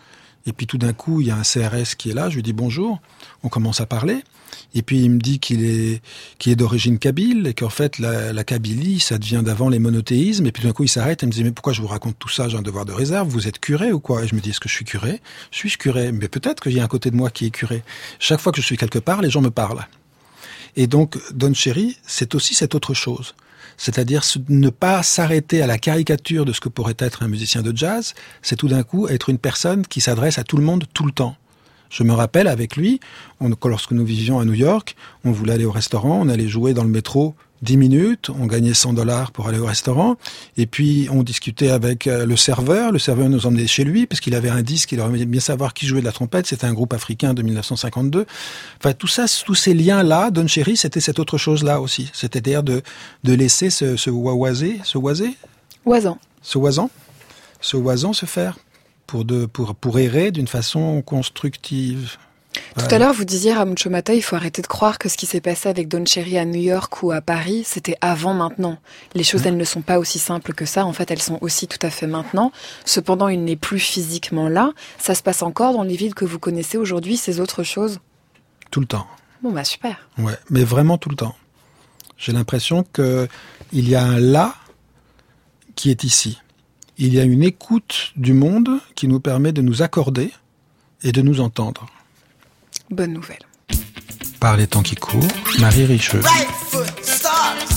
Et puis tout d'un coup, il y a un C R S qui est là, je lui dis bonjour, on commence à parler. Et puis il me dit qu'il est, qu'il est d'origine kabyle et qu'en fait la, la Kabylie, ça devient d'avant les monothéismes. Et puis tout d'un coup il s'arrête et me dit mais pourquoi je vous raconte tout ça, j'ai un devoir de réserve, vous êtes curé ou quoi? Et je me dis est-ce que je suis curé? Suis-je curé? Mais peut-être qu'il y a un côté de moi qui est curé. Chaque fois que je suis quelque part, les gens me parlent. Et donc Don Cherry, c'est aussi cette autre chose. C'est-à-dire ne pas s'arrêter à la caricature de ce que pourrait être un musicien de jazz, c'est tout d'un coup être une personne qui s'adresse à tout le monde tout le temps. Je me rappelle, avec lui, on, lorsque nous vivions à New York, on voulait aller au restaurant, on allait jouer dans le métro dix minutes, on gagnait cent dollars pour aller au restaurant, et puis on discutait avec le serveur, le serveur nous emmenait chez lui, parce qu'il avait un disque, il aurait bien savoir qui jouait de la trompette, c'était un groupe africain de dix-neuf cent cinquante-deux. Enfin, tout ça, tous ces liens-là, Don Cherry, c'était cette autre chose-là aussi, c'est-à-dire de, de laisser ce, ce oisé, ce oisé Oisant. Ce oisant, ce oisant se faire. Pour, de, pour, pour errer d'une façon constructive. Tout ouais. à l'heure, vous disiez, Ramuncho Mata, il faut arrêter de croire que ce qui s'est passé avec Don Cherry à New York ou à Paris, c'était avant maintenant. Les choses, mmh. elles ne sont pas aussi simples que ça. En fait, elles sont aussi tout à fait maintenant. Cependant, il n'est plus physiquement là. Ça se passe encore dans les villes que vous connaissez aujourd'hui, ces autres choses? Tout le temps. Bon, bah super. Ouais, mais vraiment tout le temps. J'ai l'impression qu'il y a un là qui est ici. Il y a une écoute du monde qui nous permet de nous accorder et de nous entendre. Bonne nouvelle. Par les temps qui courent, Marie Richeux. Right foot starts.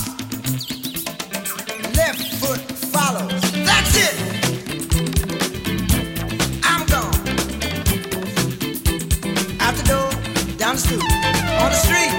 Left foot follows. That's it. I'm gone. Out the door, down the stoop, on the street.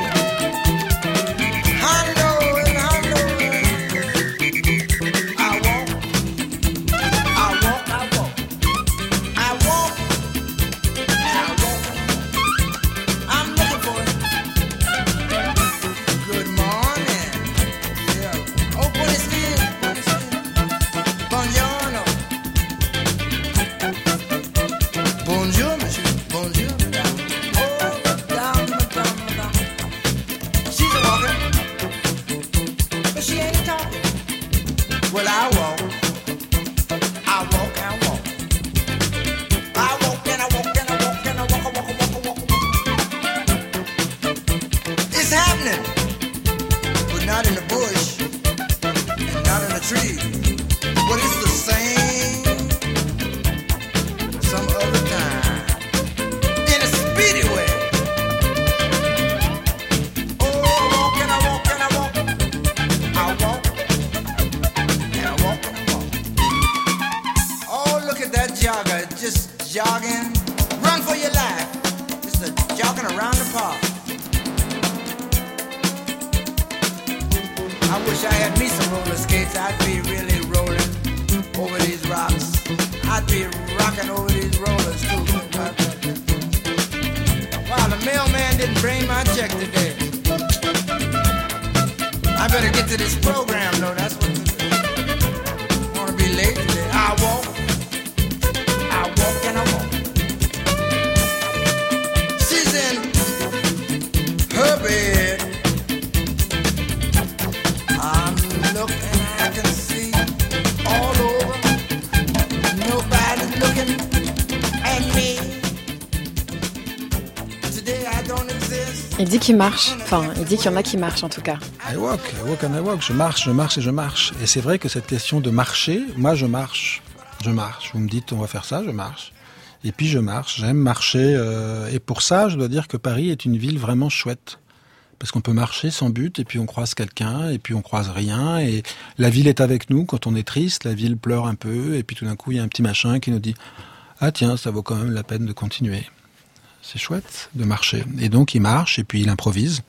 Il dit qu'il marche, enfin, il dit qu'il y en a qui marchent en tout cas. I walk, I walk and I walk, je marche, je marche et je marche. Et c'est vrai que cette question de marcher, moi je marche, je marche. Vous me dites on va faire ça, je marche. Et puis je marche, j'aime marcher. Euh, et pour ça, je dois dire que Paris est une ville vraiment chouette. Parce qu'on peut marcher sans but, et puis on croise quelqu'un, et puis on croise rien, et la ville est avec nous quand on est triste, la ville pleure un peu, et puis tout d'un coup il y a un petit machin qui nous dit « Ah tiens, ça vaut quand même la peine de continuer ». C'est chouette de marcher. Et donc il marche, et puis il improvise.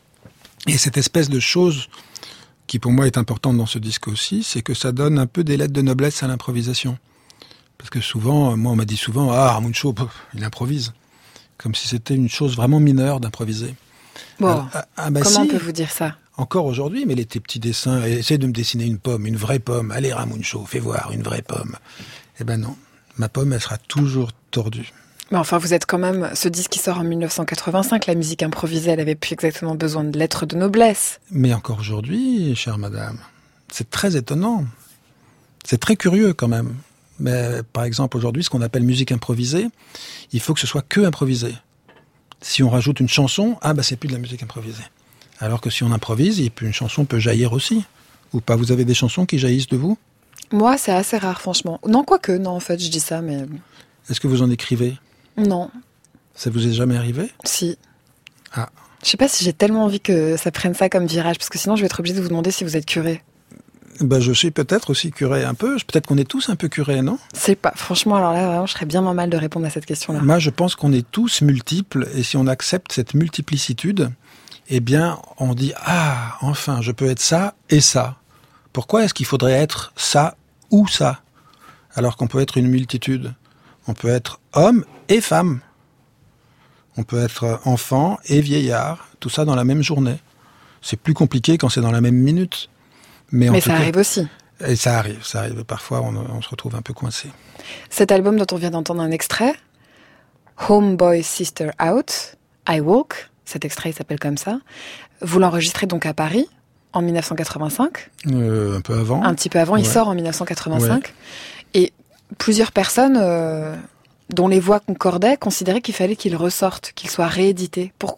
Et cette espèce de chose qui pour moi est importante dans ce disque aussi, c'est que ça donne un peu des lettres de noblesse à l'improvisation. Parce que souvent, moi on m'a dit souvent « Ah, Ramuncho, il improvise ». Comme si c'était une chose vraiment mineure d'improviser. Bon, ah, ah, bah comment si, on peut vous dire ça? Encore aujourd'hui, mais les, tes petits dessins, essaye de me dessiner une pomme, une vraie pomme. Allez, Ramuncho, fais voir, une vraie pomme. Eh ben non, ma pomme, elle sera toujours tordue. Mais enfin, vous êtes quand même... Ce disque qui sort en dix-neuf cent quatre-vingt-cinq, la musique improvisée, elle avait plus exactement besoin de lettres de noblesse. Mais encore aujourd'hui, chère madame, c'est très étonnant. C'est très curieux quand même. Mais par exemple, aujourd'hui, ce qu'on appelle musique improvisée, il faut que ce soit que improvisé. Si on rajoute une chanson, ah bah c'est plus de la musique improvisée. Alors que si on improvise, une chanson peut jaillir aussi. Ou pas, vous avez des chansons qui jaillissent de vous ? Moi, c'est assez rare, franchement. Non, quoique, non, en fait, je dis ça, mais... Est-ce que vous en écrivez ? Non. Ça vous est jamais arrivé ? Si. Ah. Je sais pas si j'ai tellement envie que ça prenne ça comme virage, parce que sinon je vais être obligée de vous demander si vous êtes curé. Bah, je suis peut-être aussi curé un peu. Peut-être qu'on est tous un peu curés, non ? C'est pas. Franchement, alors là, vraiment, je serais bien mal de répondre à cette question-là. Moi, je pense qu'on est tous multiples, et si on accepte cette multiplicitude, eh bien, on dit « Ah, enfin, je peux être ça et ça ». Pourquoi est-ce qu'il faudrait être ça ou ça, alors qu'on peut être une multitude ? On peut être homme et femme. On peut être enfant et vieillard, tout ça dans la même journée. C'est plus compliqué quand c'est dans la même minute. Mais, en Mais tout ça cas, arrive aussi. Et ça arrive, ça arrive. Parfois, on, on se retrouve un peu coincé. Cet album dont on vient d'entendre un extrait, Homeboy Sister Out, I Walk, cet extrait il s'appelle comme ça. Vous l'enregistrez donc à Paris, en dix-neuf cent quatre-vingt-cinq. Euh, un peu avant. Un petit peu avant, ouais. Il sort en dix-neuf cent quatre-vingt-cinq. Ouais. Et plusieurs personnes... Euh, dont les voix concordaient, considéraient qu'il fallait qu'il ressorte, qu'il soit réédité. Pourquoi ?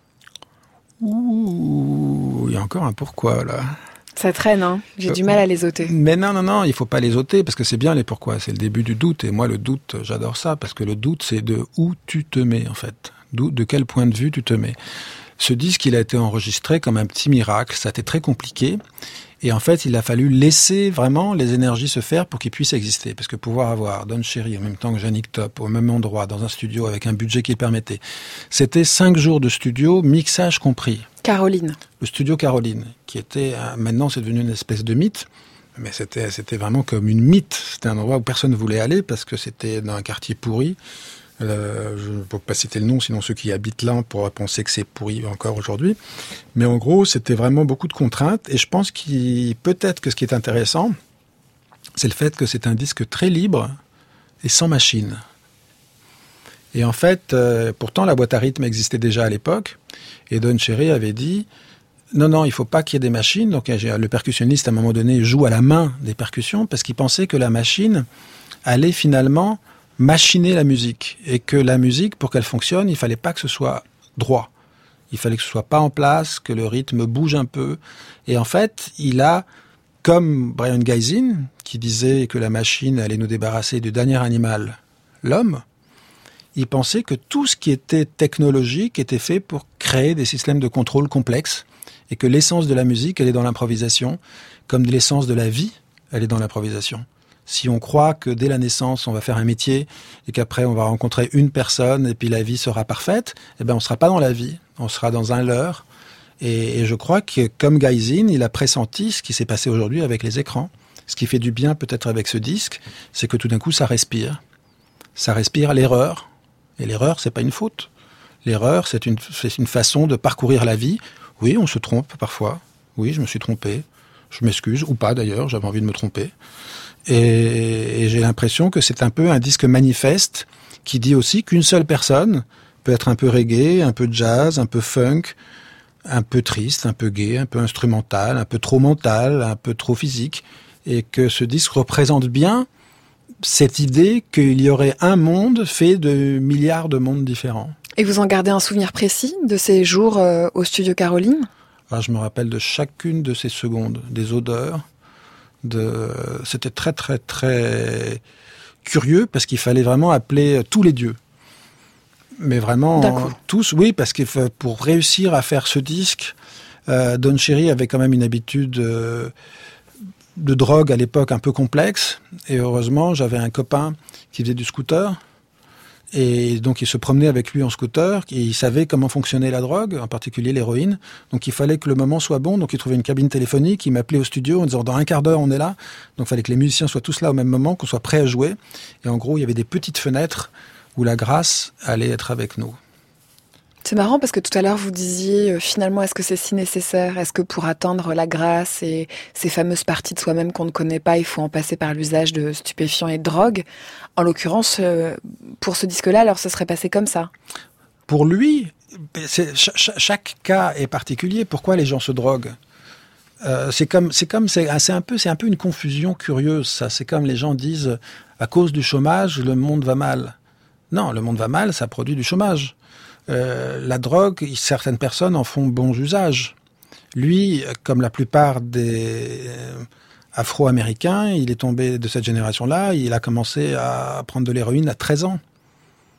Ouh, il y a encore un pourquoi, là. Ça traîne, hein. J'ai euh, du mal à les ôter. Mais non, non, non, il faut pas les ôter, parce que c'est bien les pourquoi. C'est le début du doute. Et moi, le doute, j'adore ça, parce que le doute, c'est de où tu te mets, en fait. D'où, de quel point de vue tu te mets. Ce disque, il a été enregistré comme un petit miracle. Ça a été très compliqué. Et en fait, il a fallu laisser vraiment les énergies se faire pour qu'ils puissent exister. Parce que pouvoir avoir Don Cherry en même temps que Yannick Top, au même endroit, dans un studio avec un budget qui le permettait, c'était cinq jours de studio, mixage compris. Caroline. Le studio Caroline, qui était, maintenant c'est devenu une espèce de mythe, mais c'était, c'était vraiment comme une mythe. C'était un endroit où personne ne voulait aller parce que c'était dans un quartier pourri. Euh, je ne peux pas citer le nom, sinon ceux qui y habitent là pourraient penser que c'est pourri encore aujourd'hui. Mais en gros, c'était vraiment beaucoup de contraintes. Et je pense qu'il peut-être que ce qui est intéressant, c'est le fait que c'est un disque très libre et sans machine. Et en fait, euh, pourtant, la boîte à rythme existait déjà à l'époque. Et Don Cherry avait dit, non, non, il faut pas qu'il y ait des machines. Donc le percussionniste, à un moment donné, joue à la main des percussions parce qu'il pensait que la machine allait finalement machiner la musique, et que la musique, pour qu'elle fonctionne, il fallait pas que ce soit droit. Il fallait que ce soit pas en place, que le rythme bouge un peu. Et en fait, il a, comme Brion Gysin, qui disait que la machine allait nous débarrasser du dernier animal, l'homme, il pensait que tout ce qui était technologique était fait pour créer des systèmes de contrôle complexes, et que l'essence de la musique, elle est dans l'improvisation, comme l'essence de la vie, elle est dans l'improvisation. Si on croit que dès la naissance, on va faire un métier et qu'après, on va rencontrer une personne et puis la vie sera parfaite, eh ben, on sera pas dans la vie, on sera dans un leurre. Et, et je crois que, comme Gysin, il a pressenti ce qui s'est passé aujourd'hui avec les écrans. Ce qui fait du bien peut-être avec ce disque, c'est que tout d'un coup, ça respire. Ça respire l'erreur. Et l'erreur, c'est pas une faute. L'erreur, c'est une, c'est une façon de parcourir la vie. Oui, on se trompe parfois. Oui, je me suis trompé. Je m'excuse, ou pas d'ailleurs, j'avais envie de me tromper. Et, et j'ai l'impression que c'est un peu un disque manifeste qui dit aussi qu'une seule personne peut être un peu reggae, un peu jazz, un peu funk, un peu triste, un peu gai, un peu instrumental, un peu trop mental, un peu trop physique, et que ce disque représente bien cette idée qu'il y aurait un monde fait de milliards de mondes différents. Et vous en gardez un souvenir précis de ces jours euh, au studio Caroline ? Alors, je me rappelle de chacune de ces secondes, des odeurs. De... C'était très, très, très curieux parce qu'il fallait vraiment appeler tous les dieux. Mais vraiment, D'accord. tous, oui, parce que pour réussir à faire ce disque, euh, Don Cherry avait quand même une habitude euh, de drogue à l'époque un peu complexe. Et heureusement, j'avais un copain qui faisait du scooter. Et donc, il se promenait avec lui en scooter, et il savait comment fonctionnait la drogue, en particulier l'héroïne. Donc, il fallait que le moment soit bon. Donc, il trouvait une cabine téléphonique, il m'appelait au studio en disant, dans un quart d'heure, on est là. Donc, il fallait que les musiciens soient tous là au même moment, qu'on soit prêts à jouer. Et en gros, il y avait des petites fenêtres où la grâce allait être avec nous. C'est marrant parce que tout à l'heure, vous disiez, euh, finalement, est-ce que c'est si nécessaire ? Est-ce que pour atteindre la grâce et ces fameuses parties de soi-même qu'on ne connaît pas, il faut en passer par l'usage de stupéfiants et de drogue ? En l'occurrence, euh, pour ce disque-là, alors ce serait passé comme ça ? Pour lui, c'est, ch- ch- chaque cas est particulier. Pourquoi les gens se droguent ? Euh, c'est comme, c'est comme, c'est, c'est un peu, c'est un peu une confusion curieuse, ça. C'est comme les gens disent, à cause du chômage, le monde va mal. Non, le monde va mal, ça produit du chômage. Euh, la drogue, certaines personnes en font bon usage. Lui, comme la plupart des euh, Afro-Américains, il est tombé de cette génération-là, il a commencé à prendre de l'héroïne à treize ans. Pourquoi ?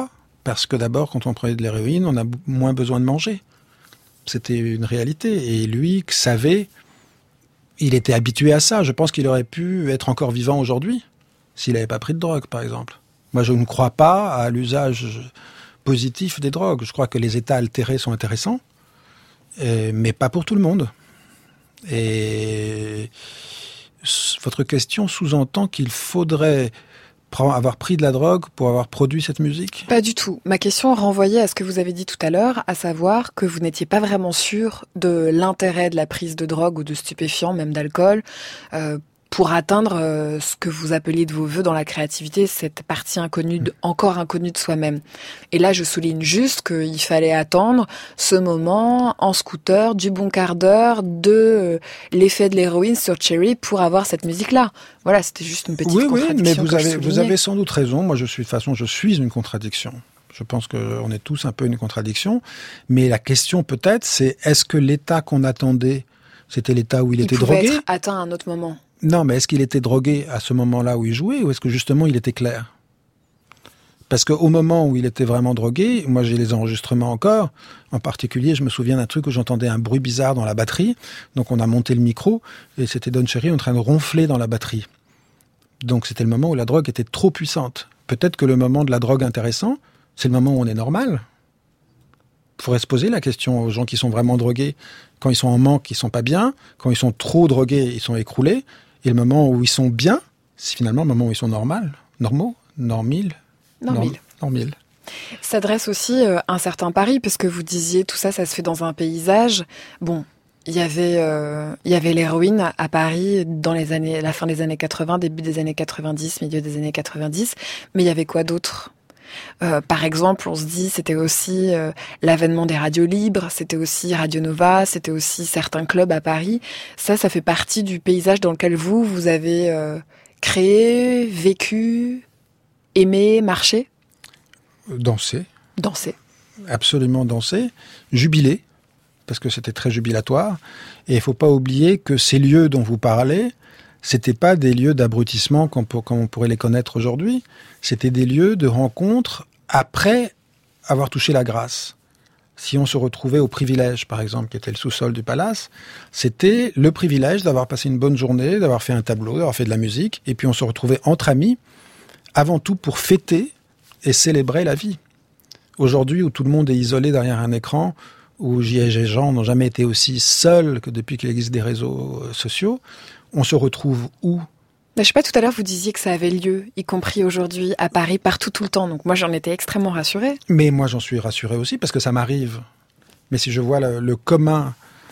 Parce que d'abord, quand on prenait de l'héroïne, on a b- moins besoin de manger. C'était une réalité. Et lui savait, il était habitué à ça. Je pense qu'il aurait pu être encore vivant aujourd'hui s'il n'avait pas pris de drogue, par exemple. Moi, je ne crois pas à l'usage positif des drogues. Je crois que les états altérés sont intéressants, et, mais pas pour tout le monde. Et votre question sous-entend qu'il faudrait avoir pris de la drogue pour avoir produit cette musique ? Pas du tout. Ma question renvoyait à ce que vous avez dit tout à l'heure, à savoir que vous n'étiez pas vraiment sûr de l'intérêt de la prise de drogue ou de stupéfiants, même d'alcool, euh, pour atteindre euh, ce que vous appeliez de vos voeux dans la créativité, cette partie inconnue, de, encore inconnue de soi-même. Et là, je souligne juste qu'il fallait attendre ce moment en scooter, du bon quart d'heure, de euh, l'effet de l'héroïne sur Cherry pour avoir cette musique-là. Voilà, c'était juste une petite oui, contradiction. Oui, mais vous que avez, je vous avez sans doute raison. Moi, je suis, de toute façon, je suis une contradiction. Je pense qu'on est tous un peu une contradiction. Mais la question, peut-être, c'est est-ce que l'état qu'on attendait, c'était l'état où il, il était drogué ? Il drogué ? pouvait être atteint à un autre moment. Non, mais est-ce qu'il était drogué à ce moment-là où il jouait, ou est-ce que justement il était clair ? Parce qu'au moment où il était vraiment drogué, moi j'ai les enregistrements encore, en particulier je me souviens d'un truc où j'entendais un bruit bizarre dans la batterie, donc on a monté le micro, et c'était Don Cherry en train de ronfler dans la batterie. Donc c'était le moment où la drogue était trop puissante. Peut-être que le moment de la drogue intéressant, c'est le moment où on est normal. Il faudrait se poser la question aux gens qui sont vraiment drogués. Quand ils sont en manque, ils sont pas bien. Quand ils sont trop drogués, ils sont écroulés. Et le moment où ils sont bien, c'est finalement le moment où ils sont normaux, normaux, normils, normils. normils. S'adresse aussi euh, un certain pari, parce que vous disiez tout ça, ça se fait dans un paysage. Bon, il y avait, euh, il y avait l'héroïne à Paris dans les années, la fin des années quatre-vingts, début des années quatre-vingt-dix, milieu des années quatre-vingt-dix. Mais il y avait quoi d'autre ? Euh, par exemple, on se dit, c'était aussi euh, l'avènement des radios libres, c'était aussi Radio Nova, c'était aussi certains clubs à Paris. Ça, ça fait partie du paysage dans lequel vous, vous avez euh, créé, vécu, aimé, marché ? Danser. Danser. Absolument danser. Jubiler, parce que c'était très jubilatoire. Et il ne faut pas oublier que ces lieux dont vous parlez, c'était pas des lieux d'abrutissement comme, comme on pourrait les connaître aujourd'hui. C'était des lieux de rencontre après avoir touché la grâce. Si on se retrouvait au privilège, par exemple, qui était le sous-sol du palace, c'était le privilège d'avoir passé une bonne journée, d'avoir fait un tableau, d'avoir fait de la musique, et puis on se retrouvait entre amis, avant tout pour fêter et célébrer la vie. Aujourd'hui, où tout le monde est isolé derrière un écran, où les gens n'ont jamais été aussi seuls que depuis qu'il existe des réseaux sociaux, on se retrouve où ? Je sais pas, tout à l'heure, vous disiez que ça avait lieu, y compris aujourd'hui, à Paris, partout, tout le temps. Donc moi, j'en étais extrêmement rassurée. Mais moi, j'en suis rassuré aussi, parce que ça m'arrive. Mais si je vois le, le commun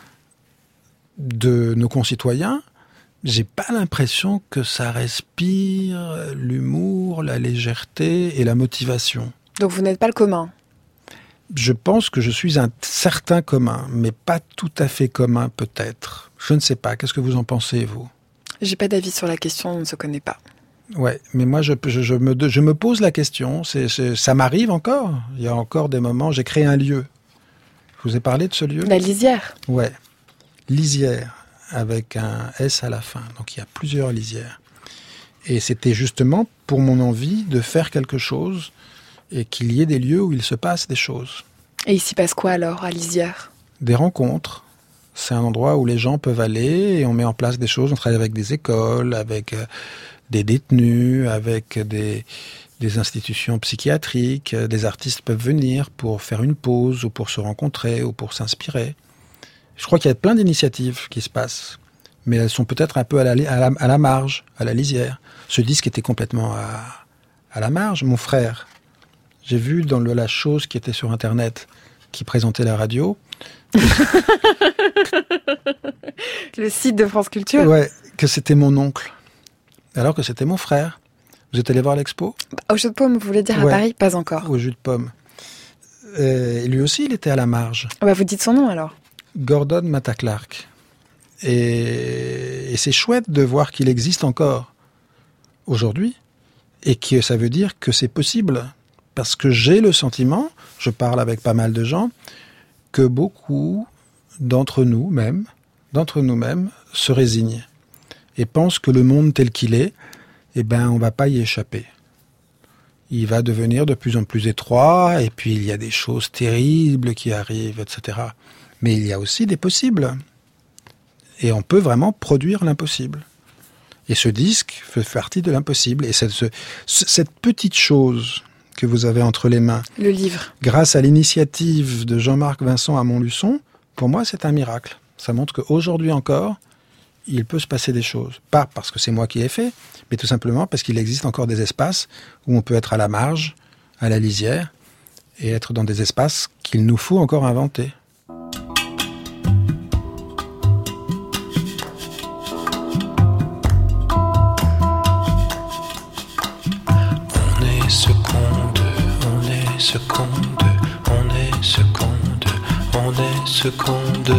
de nos concitoyens, j'ai pas l'impression que ça respire l'humour, la légèreté et la motivation. Donc vous n'êtes pas le commun ? Je pense que je suis un certain commun, mais pas tout à fait commun, peut-être. Je ne sais pas. Qu'est-ce que vous en pensez, vous ? J'ai pas d'avis sur la question, on ne se connaît pas. Ouais, mais moi, je, je, je, me, je me pose la question. C'est, c'est, ça m'arrive encore. Il y a encore des moments. J'ai créé un lieu. Je vous ai parlé de ce lieu ? La lisière ? Ouais. Lisière, avec un S à la fin. Donc, il y a plusieurs lisières. Et c'était justement pour mon envie de faire quelque chose et qu'il y ait des lieux où il se passe des choses. Et il s'y passe quoi alors, à Lisière ? Des rencontres. C'est un endroit où les gens peuvent aller et on met en place des choses. On travaille avec des écoles, avec euh, des détenus, avec des, des institutions psychiatriques. Des artistes peuvent venir pour faire une pause ou pour se rencontrer ou pour s'inspirer. Je crois qu'il y a plein d'initiatives qui se passent, mais elles sont peut-être un peu à la, à la, à la marge, à la lisière. Ce disque était complètement à, à la marge. Mon frère, j'ai vu dans le, la chose qui était sur Internet, qui présentait la radio. Le site de France Culture ? Ouais, que c'était mon oncle, alors que c'était mon frère. Vous êtes allé voir l'expo ? Au jus de pomme, vous voulez dire ouais, à Paris ? Pas encore. Au jus de pomme. Et lui aussi, il était à la marge. Ah bah vous dites son nom alors ? Gordon Matta Clark. Et, et c'est chouette de voir qu'il existe encore aujourd'hui et que ça veut dire que c'est possible. Parce que j'ai le sentiment, je parle avec pas mal de gens, que beaucoup d'entre nous même, d'entre nous-mêmes, se résignent et pensent que le monde tel qu'il est, eh ben, on va pas y échapper. Il va devenir de plus en plus étroit, et puis il y a des choses terribles qui arrivent, et cetera. Mais il y a aussi des possibles. Et on peut vraiment produire l'impossible. Et ce disque fait partie de l'impossible. Et cette, ce, cette petite chose que vous avez entre les mains, le livre, grâce à l'initiative de Jean-Marc Vincent à Montluçon, pour moi, c'est un miracle. Ça montre qu'aujourd'hui encore, il peut se passer des choses. Pas parce que c'est moi qui l'ai fait, mais tout simplement parce qu'il existe encore des espaces où on peut être à la marge, à la lisière, et être dans des espaces qu'il nous faut encore inventer. On est seconde, on est seconde, on est seconde, on est seconde.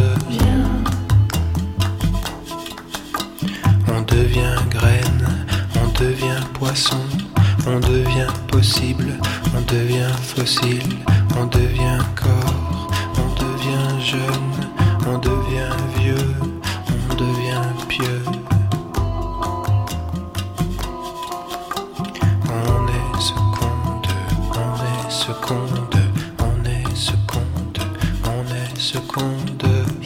On devient graine, on devient poisson, on devient possible, on devient fossile, on devient corps, on devient jeune, on devient vieux, on devient pieux. On est seconde, on est seconde, on est seconde, on est seconde.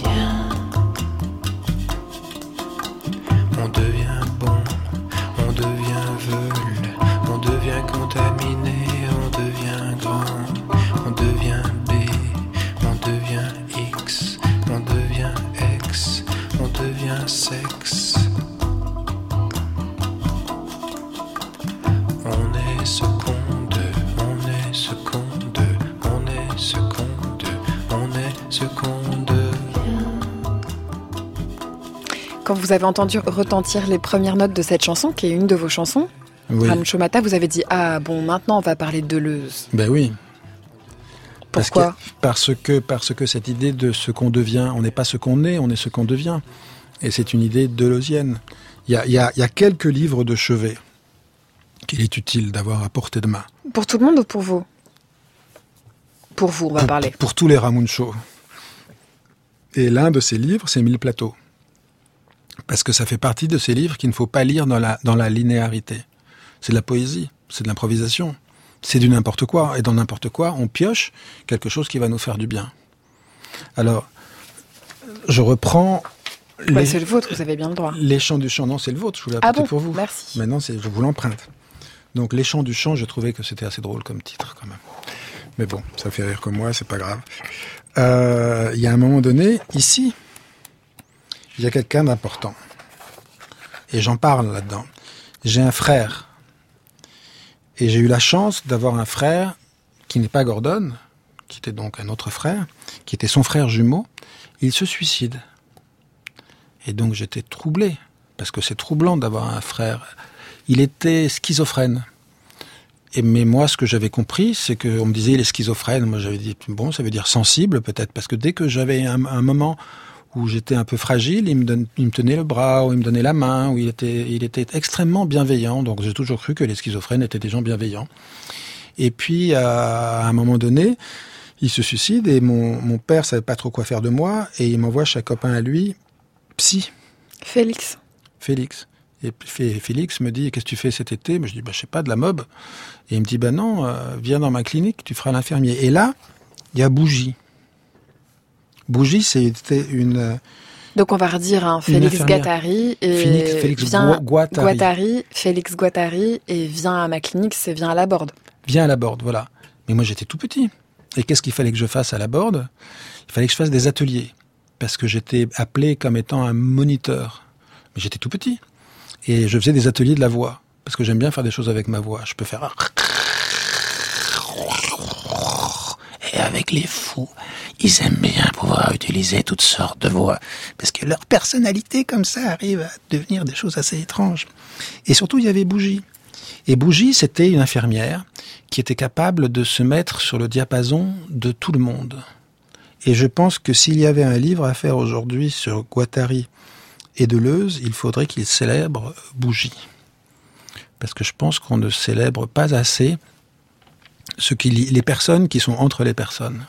On devient bon, on devient veule, on devient contaminé, on devient grand, on devient B, on devient X, on devient X, on devient sexe. On est seconde, on est seconde, on est seconde, on est seconde. Quand vous avez entendu retentir les premières notes de cette chanson, qui est une de vos chansons, oui. Rancho Mata, vous avez dit « Ah, bon, maintenant on va parler de Deleuze ». Ben oui. Pourquoi ? Parce que, parce que, parce que cette idée de ce qu'on devient, on n'est pas ce qu'on est, on est ce qu'on devient. Et c'est une idée deleuzienne. Il y a, il y a, il y a quelques livres de chevet qu'il est utile d'avoir à portée de main. Pour tout le monde ou pour vous ? Pour vous, on va pour, parler. Pour, pour tous les Ramuncho. Et l'un de ces livres, c'est Mille plateaux. Parce que ça fait partie de ces livres qu'il ne faut pas lire dans la, dans la linéarité. C'est de la poésie, c'est de l'improvisation, c'est du n'importe quoi. Et dans n'importe quoi, on pioche quelque chose qui va nous faire du bien. Alors, je reprends... Les, ouais, c'est le vôtre, vous avez bien le droit. Les chants du chant, non, c'est le vôtre, je vous l'ai apporté ah bon, pour vous. Merci. Maintenant, c'est, je vous l'emprunte. Donc, les chants du chant, je trouvais que c'était assez drôle comme titre, quand même. Mais bon, ça fait rire comme moi, c'est pas grave. Euh, il y a un moment donné, ici, il y a quelqu'un d'important. Et j'en parle là-dedans. J'ai un frère. Et j'ai eu la chance d'avoir un frère qui n'est pas Gordon, qui était donc un autre frère, qui était son frère jumeau. Il se suicide. Et donc j'étais troublé, parce que c'est troublant d'avoir un frère. Il était schizophrène. Et, mais moi, ce que j'avais compris, c'est qu'on me disait il est schizophrène. Moi, j'avais dit, bon, ça veut dire sensible peut-être, parce que dès que j'avais un, un moment où j'étais un peu fragile, il me, donne, il me tenait le bras, ou il me donnait la main, où il était, il était extrêmement bienveillant. Donc j'ai toujours cru que les schizophrènes étaient des gens bienveillants. Et puis, à un moment donné, il se suicide, et mon, mon père savait pas trop quoi faire de moi, et il m'envoie chez un copain à lui, psy. Félix. Félix. Et Félix me dit, qu'est-ce que tu fais cet été? Je dis, bah, je sais pas, de la mob. Et il me dit, bah non, euh, viens dans ma clinique, tu feras l'infirmier. Et là, il y a Bougie. Bougie, c'était une... Donc on va redire, hein, Félix Guattari et Félix, Félix vient Guattari. Guattari, Félix Guattari, et viens à ma clinique, c'est viens à la Borde. Viens à la Borde, voilà. Mais moi, j'étais tout petit. Et qu'est-ce qu'il fallait que je fasse à la Borde? Il fallait que je fasse des ateliers. Parce que j'étais appelé comme étant un moniteur. Mais j'étais tout petit. Et je faisais des ateliers de la voix. Parce que j'aime bien faire des choses avec ma voix. Je peux faire... Et avec les fous, ils aiment bien pouvoir utiliser toutes sortes de voix. Parce que leur personnalité, comme ça, arrive à devenir des choses assez étranges. Et surtout, il y avait Bougie. Et Bougie, c'était une infirmière qui était capable de se mettre sur le diapason de tout le monde. Et je pense que s'il y avait un livre à faire aujourd'hui sur Guattari et Deleuze, il faudrait qu'ils célèbrent Bougie. Parce que je pense qu'on ne célèbre pas assez ce qui lie les personnes qui sont entre les personnes.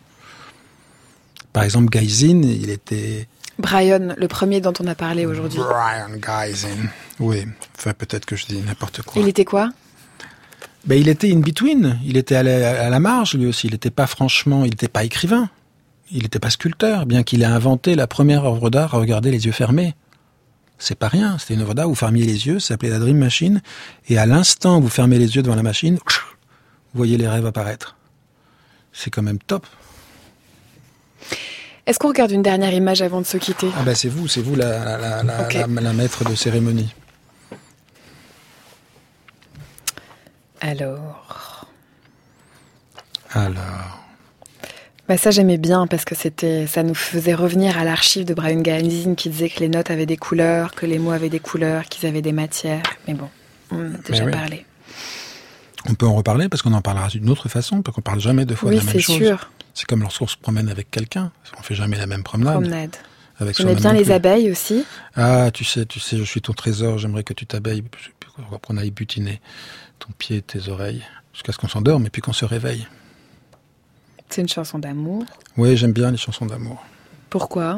Par exemple, Gysin, il était... Brian, le premier dont on a parlé aujourd'hui. Brian Gysin. Oui, enfin peut-être que je dis n'importe quoi. Il était quoi ? Ben, il était in between. Il était à la, à la marge, lui aussi. Il n'était pas franchement... Il n'était pas écrivain. Il n'était pas sculpteur, bien qu'il ait inventé la première œuvre d'art à regarder les yeux fermés. C'est pas rien. C'était une œuvre d'art où vous fermiez les yeux, ça s'appelait la Dream Machine. Et à l'instant où vous fermez les yeux devant la machine, vous voyez les rêves apparaître. C'est quand même top. Est-ce qu'on regarde une dernière image avant de se quitter ? Ah ben c'est vous, c'est vous la, la, la, okay. la, la maître de cérémonie. Alors... Alors... Bah ça j'aimais bien parce que c'était, ça nous faisait revenir à l'archive de Brian Gysin qui disait que les notes avaient des couleurs, que les mots avaient des couleurs, qu'ils avaient des matières. Mais bon, on en a déjà oui. parlé. On peut en reparler parce qu'on en parlera d'une autre façon, parce qu'on parle jamais deux fois oui, de la même chose. Oui, c'est sûr. C'est comme lorsqu'on se promène avec quelqu'un, on fait jamais la même promenade. Promenade. Avec J'aimais bien les abeilles aussi. Ah, tu sais, tu sais, je suis ton trésor, j'aimerais que tu t'abeilles, qu'on aille butiner ton pied et tes oreilles, jusqu'à ce qu'on s'endorme et puis qu'on se réveille. C'est une chanson d'amour. Oui, j'aime bien les chansons d'amour. Pourquoi ?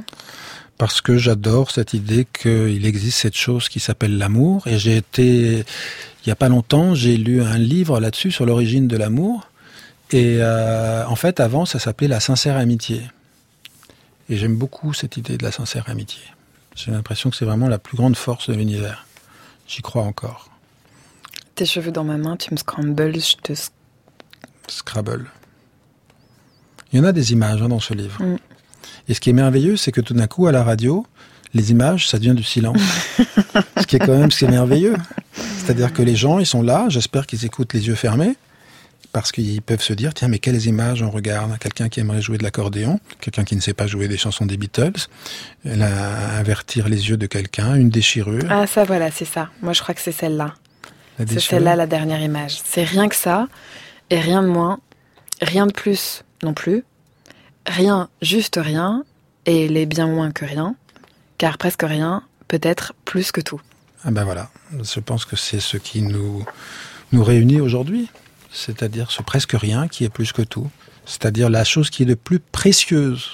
Parce que j'adore cette idée qu'il existe cette chose qui s'appelle l'amour. Et j'ai été, il n'y a pas longtemps, j'ai lu un livre là-dessus, sur l'origine de l'amour. Et euh, en fait, avant, ça s'appelait la sincère amitié. Et j'aime beaucoup cette idée de la sincère amitié. J'ai l'impression que c'est vraiment la plus grande force de l'univers. J'y crois encore. Tes cheveux dans ma main, tu me scrambles, je te... Scrabble. Il y en a des images hein, dans ce livre. Mm. Et ce qui est merveilleux, c'est que tout d'un coup, à la radio, les images, ça devient du silence. Ce qui est quand même ce qui est merveilleux. C'est-à-dire que les gens, ils sont là, j'espère qu'ils écoutent les yeux fermés, parce qu'ils peuvent se dire, tiens, mais quelles images on regarde ? Quelqu'un qui aimerait jouer de l'accordéon, quelqu'un qui ne sait pas jouer des chansons des Beatles, là, avertir les yeux de quelqu'un, une déchirure. Ah ça, voilà, c'est ça. Moi, je crois que c'est celle-là. C'est celle-là, la dernière image. C'est rien que ça, et rien de moins, rien de plus non plus, rien, juste rien, et les bien moins que rien, car presque rien peut être plus que tout. Ah ben voilà, je pense que c'est ce qui nous, nous réunit aujourd'hui, c'est-à-dire ce presque rien qui est plus que tout, c'est-à-dire la chose qui est le plus précieuse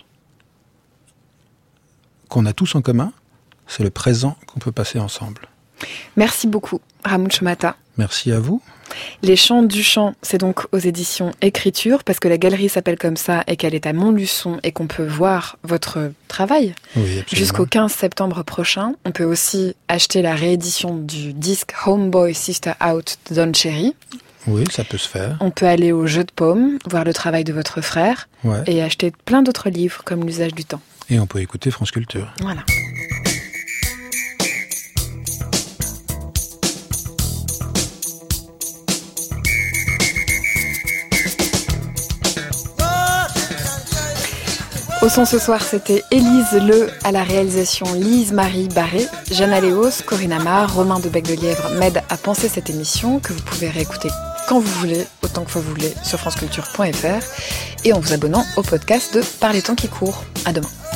qu'on a tous en commun, c'est le présent qu'on peut passer ensemble. Merci beaucoup, Ramon Shomata. Merci à vous. Les Chants du Chant, c'est donc aux éditions Écriture, parce que la galerie s'appelle comme ça et qu'elle est à Montluçon et qu'on peut voir votre travail oui, jusqu'au quinze septembre prochain. On peut aussi acheter la réédition du disque Homeboy Sister Out de Don Cherry. Oui, ça peut se faire. On peut aller au Jeu de Paume, voir le travail de votre frère ouais. et acheter plein d'autres livres comme L'usage du temps. Et on peut écouter France Culture. Voilà. Au son ce soir, c'était Élise Le à la réalisation, Lise-Marie Barré, Jeanne Aléos, Corinne Amar, Romain de Bec de Lièvre m'aident à penser cette émission que vous pouvez réécouter quand vous voulez, autant que fois vous voulez, sur franceculture point f r et en vous abonnant au podcast de Par les temps qui courent. À demain.